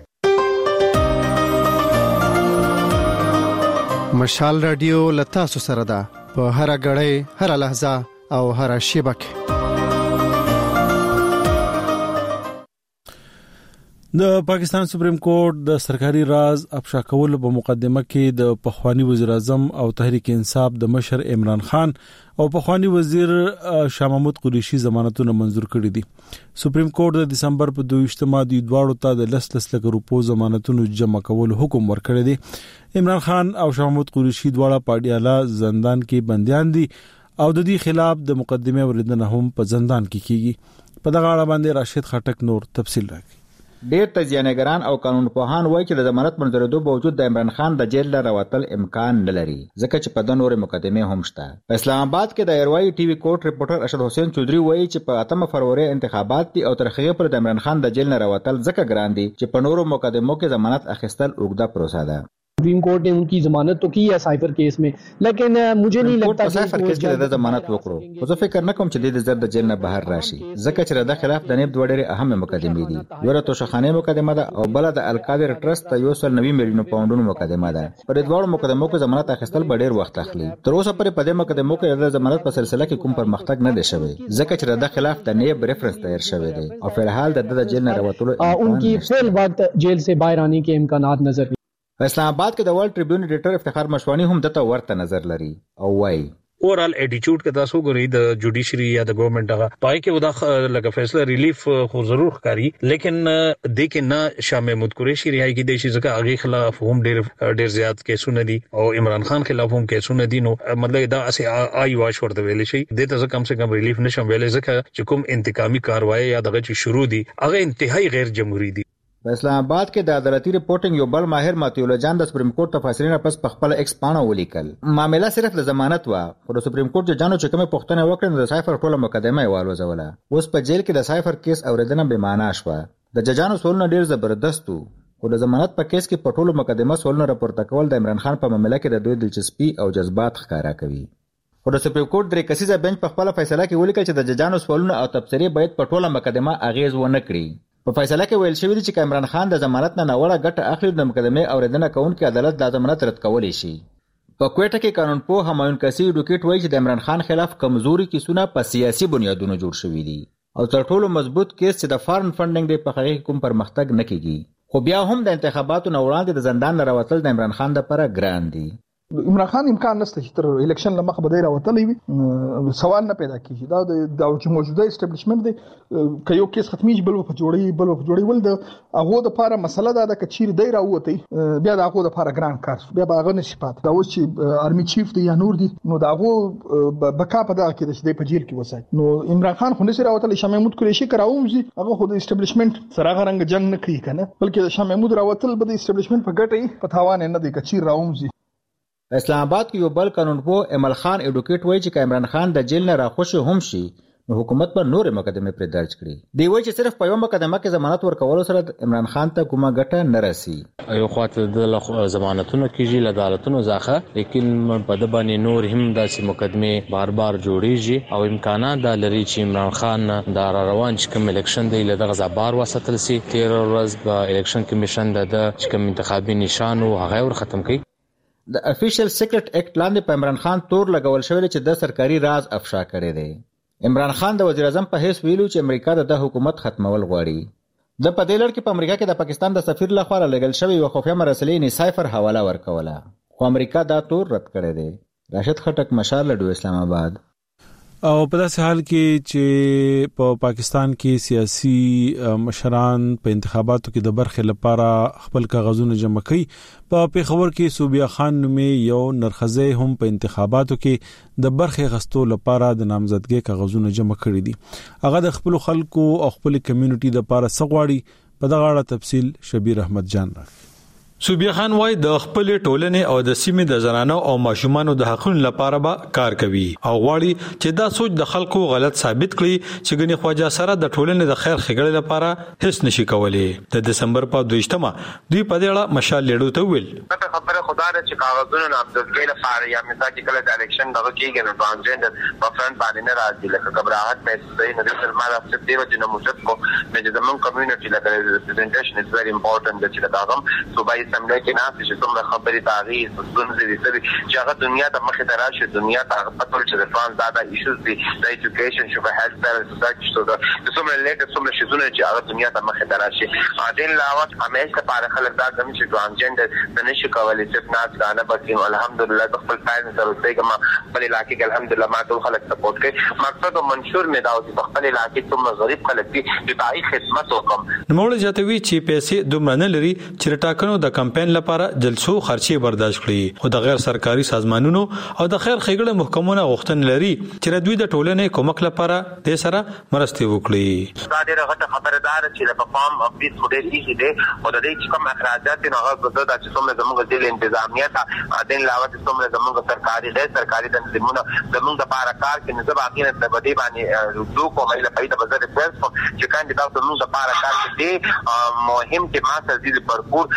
مشال رادیو لتا سو سره ده په هر غړې هر لحظه او هر شیبه کې. د پاکستان سپریم کورټ د سرکاري راز افشا کولو په مقدمه کې د پخوانی وزیر اعظم او تحریک انصاف د مشر عمران خان او پخوانی وزیر شاه محمود قریشي ضمانتونه منزور کړي دي. سپریم کورټ د دسمبر په دویشتمه د دواړو ته د لس لس لک روپو ضمانتونو جمع کولو حکم ورکړی دی. عمران خان او شاه محمود قریشي دواړه پاډیاله زندان کې بنديان دي او د دې خلاف د مقدمه اوریدنه هم په زندان کې کیږي. په دغه اړه باندې راشد خټک نور تفصیل راکړي. ډېر تجزیه‌نګران او قانون پوهان وایي چې د ضمانت منظورېدو باوجود د عمران خان د جیل له راوتل امکان نه لري ځکه چې په د نورې مقدمې هم شته. په اسلام آباد کې د ایروای ټي وي کورټ ریپورټر ارشد حسین چودري وایي چې په اتمه فروری انتخابات دي او تر هغې پورې د عمران خان د جیل نه راوتل ځکه ګران دي چې په نورو مقدمو کې ضمانت اخیستل اوږده پروسه ده. Supreme court ने उनकी जमानत तो की है साइफर केस में, लेकिन मुझे नहीं लगता कि साइफर केस کې د ضمانت وکړو. خو زه فکر نه کوم چې د زر د جیل نه بهر راشي، ځکه چې د خلاف د نیب دوه ډېرې اهم مقدمې دي. یو توشخانه مقدمه ده او بل د القادر ټرست یو سل نوي میلیون پاونډونو مقدمه ده. په دې ډول مقدمو کې ضمانت اخیستل به ډېر وخت اخلي. تر اوسه پورې په دې مقدمو کې د ضمانت په سلسله کې کوم پرمختګ نه دی شوی، ځکه چې د خلاف د نیب ریفرنس تیار شوی دی او په الحال د د جیل نه راوتلو उनकी फिल वक्त जेल से बाहर आने के इम्कानात नजर. اسلام آباد کې د ورلد ټریبیون ایډیټر افتخار مشوانی هم دته ورته نظر لري او وایي اوورال اټیټیوډ کې تاسو ګورئ د جوډیشری یا د ګورنمنت هغه پای کې ودا لکه فیصله ریلیف خو ضرور ښکاری، لیکن د کې نه شاه محمود قریشی رهایی کې د شي ځکه هغه خلاف هم ډېر ډېر زیات کیسونه دي او عمران خان خلاف هم کیسونه دي. نو مطلب دا اسه آی واش ورته ویل شي د ته کم سے کم ریلیف نشم ویل ځکه چې کوم انتقامي کاروایی یا دغه چې شروع دي هغه انتهایی غیر جمهوریت دي. په اسلام آباد کې د عدالتي ریپورټینګ یو بل ماهر ماتیولا جان د سپریم کورټ تفاصیل نه پس په خپل ایکس پاڼه ولیکل معاملې صرف د ضمانت و، خو د سپریم کورټ ججانو چې کومه پوښتنه وکړه د سایفر ټوله مقدمه یې والوزوله. اوس په جیل کې د سایفر کیس اوریدنه به معنا شوه. د ججانو سوالونه ډیر زبردست وو، خو د ضمانت په کیس کې په ټوله مقدمه سوالونه راپورته کول د عمران خان په معاملې کې د دوی دلچسپي او جذبات ښکارا کوي. خو د سپریم کورټ درې کسیزه بنچ په خپل فیصله کې ولیکل چې د ججانو سوالونه او تبصرې باید په ټوله مقدمه اغیز ونه کړي. په فیصله کې ویل شوی دی چې عمران خان د ضمانت نه ناوړه ګټه اخلي د مقدمه اوریدنه کوونکي عدالت د ضمانت رد کولی شي. په کوټه کې قانونپوه همایون کسی ډوکیټ وایي چې د عمران خان خلاف کمزوري کیسونه په سیاسي بنیادونو جوړ شوي دي او تر ټولو مضبوط کیس چې د فارن فنډینګ دی په هغه کوم پرمختګ نه کیږي. خو بیا هم د انتخاباتو نه وړاندې د زندان نه راوتل د عمران خان لپاره ګران دي. عمران خان امکان نشته چې تر الیکشن لمخ به دی راوتلی وي، سوال نه پیدا کیږي. دا د چې موجوده اسټابلیشمنت دی که یو کیس ختمیږي بل په جوړي بل په جوړي ول د هغه د لپاره مسله دا د کچیر دی راوتی بیا د هغه د لپاره ګران کار بیا به هغه نشي پات. دا اوس چې آرمي چیف دی یا نور دی نو دا هغه بقا په دا کې د په جیل کې وسای. نو عمران خان خو نشي راوتلی، شاه محمود قریشی کراومزي هغه خو د اسټابلیشمنت سره غرنګ جنگ نه کوي کنه، بلکې شاه محمود راوتل به د اسټابلیشمنت په ګټه په تاوان نه دی کچیر راومزي. اسلام آباد کې یو بل قانونپوه امل خان اډوکیټ وایي چې عمران خان د جیل نه راخوشي هم شي نو حکومت پر نور مقدمه پر درج کړي. دی وایي چې صرف په یو مقدمه کې ضمانت ورکول سره عمران خان ته کومه ګټه نه رسي. یو خواته د ضمانتونو کېږي له عدالتونو ځخه، لیکن په د باندې نور هم داسې مقدمه بار بار جوړیږي او امکانات د لري چې عمران خان د روان چې کوم الیکشن دی له دغه بار وساتل سي. تیر ورځ په الیکشن کمیشن د چې کوم انتخابي نشانو هغه ور ختم کړي. د افیشل سیکرټ اکټ لاندې په عمران خان تور لګول شوی چې د سرکاري راز افشا کړی دی. عمران خان د وزیر اعظم په حیث ویلو چې امریکا د حکومت ختمول غواړي. د په دې لړ کې په امریکا کې د پاکستان د سفیر لخوا لګل شوی یو خفیه مراسلې نه سایفر حواله ورکوله، خو امریکا دا تور رد کړی دی. راشد خټک، مشال لډو، اسلام آباد. او په داسې حال کې چې په پا پاکستان کې سیاسي مشران په انتخاباتو کې د برخې لپاره خپل کاغذونه جمع کوي. په پیښور کې صوبیا خان نومې یو نرخزه هم په انتخاباتو کې د برخې غستو لپاره د نامزدګۍ کاغذونه جمع کړي دي. هغه د خپل خلکو او خپل کمیونټي لپاره سغواړي. په دغه اړه تفصیل شبیر احمد جان را. صوبیا خان وای د خپل ټولنې او د سیمې د زنانو او ماشومانو د حقوقو لپاره به کار کوي او غواړي چې دا سوچ د خلکو غلط ثابت کړي چې ګنې خواجه سره د ټولنې د خیر ښېګړې لپاره هیڅ نشي کولای. د دسمبر په دویشتمه دوی په دې اړه مشال لیډو ته ویل خبره خدا دې چې کاغذونه نامزدګۍ لپاره یا مثال کې کله د الیکشن دغه کېږي نو ټرانسجنډر په فرنٹ باندې نه راځي لکه غبرهټ په صحیح نه دل ما راځي دی چې نو موږ کو چې زمون کمیونټي لکه ریپرزنټیشن از ویری امپورټنت چې دا کوم صوبایي اسمبلی کې نه چې څومره خبرې تاغي ستونزې دي چې هغه دنیا ته مخې ته راشي. دنیا ته پټول چې د فرانس دا د ایشوز دي د ایجوکیشن شو په هیلث سره سوسایټي شو دا څومره لیټ څومره شیزونه چې هغه دنیا ته مخې ته راشي. اذن لاوت همیشه لپاره خلک دا کوم چې ټرانسجنډر د نشي کولای چې ناز غانه بکیم. الحمدلله خپل پاین سره اوسېګم خپل علاقې کې الحمدلله ما ټول خلک سپورټ کوي. مقصد او منشور مې دا او چې خپل علاقې څومره غریب خلک دي د تاریخ خدمت وکم. نوموړ جاتوي چې پیسې دومره نه لري چې ټاکنو د کمپاین لپاره جلسو خرچي برداشت کړي، خو د غیر سرکاري سازمانونو او د خیر ښېګړې محکمونو غوښتنه لري چې دوی د ټولنې کومک لپاره د سره مرستې وکړي. دا ډېره غټه خبردار چې د فارم اپډیټ خو ډېر ایزي دی او د دې چې کوم اخراجات نه هغه د چې څومره زموږ د انتظامیه ته دین لاوت څومره زموږ سرکاري غیر سرکاري تنظیمونو زموږ د لپاره کار کوي. نو باقي نه د بدی باندې رجوع کوم ایله په دې بازار ریکوست چې کاندیدات زموږ د لپاره کار کوي مهم چې ما سره دې پرپور ما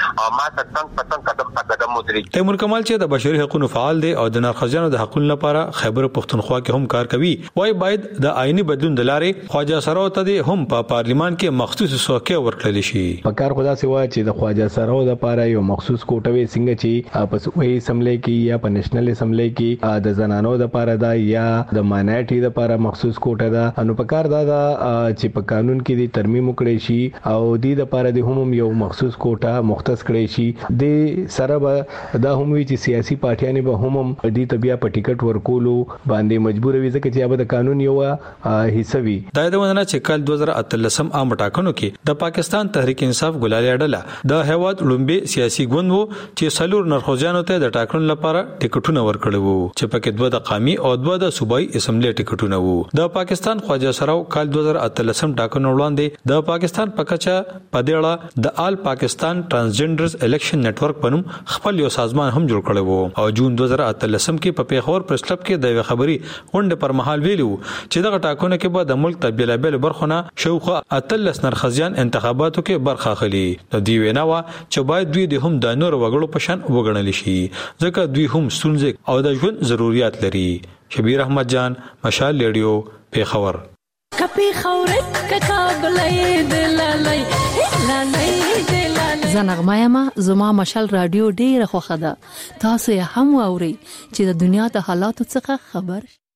سره څنګه پڅنګ قدم په قدم ودرېږي. تیمور کمال چې د بشري حقوقو فعال دی او د نرخزیانو د حقوقو لپاره خیبر پښتونخوا کې هم کار کوي، وایي باید د آئینی بدلون د لارې خواجه سراو ته هم په پارلیمان کې مخصوص څوکۍ ورکړل شي. په کار خدا سوا چې د خواجه سراو د لپاره یو مخصوص کوټوي څنګه چې په صوبایي اسمبلی کې یا په نېشنل اسمبلی کې د زنانو د لپاره دا یا د مانایټي د لپاره مخصوص کوټه ده، نو په کار دا دا چې په قانون کې د ترمیم وکړي شي او د لپاره د هم یو مخصوص کوټه مختص کړي شي. د سره به دا هم وی چې سیاسي پارټیانې به هم د طبيعه په ټیکټ ورکولو باندې مجبور وي ځکه چې هغه د قانون یو حصہ وي. دا د ونه چې کال دوه زره اتلسم عام ټاکنو کې د پاکستان تحریک انصاف ګلالي اډله د هواد لومبي سیاسي ګوند وو چې سلور نرخوځانو ته د ټاکنو لپاره ټیکټونه ورکړل وو چې پکې دوه د قومي او دوه د صوبایي اسمبلی ټیکټونه وو. د پاکستان خواجه سراو کال دوه زره اتلسم ټاکنو وړاندې د پاکستان پکچا پدېړه د آل پاکستان ترانسجنډرز الیکشن نتورک پنوم خپل یو سازمان هم جوړ کړی وو او جون دوه زره اتلسم کې په پیښور پریس کلب کې د خبري غونډه پر مهال ویلو چې دغه ټاکنو کې به د ملک د بیلابل برخونه شوخه اتلس نرخزیان انتخاباتو کې برخه اخلي. د دې ویناوه چې باید دوی د هم د نور وګړو په شان وګڼل شي ځکه دوی هم ستونزې او د ژوند ضرورت لري. شبیر احمد جان، مشال ریډیو، پیښور. کپی خورت کتابلې دلالای لالای دلالای زنغمایا ما زما مشال رادیو ډیره خوخه ده. تاسو یې هم اورئ چې د دنیا د حالاتو څخه خبر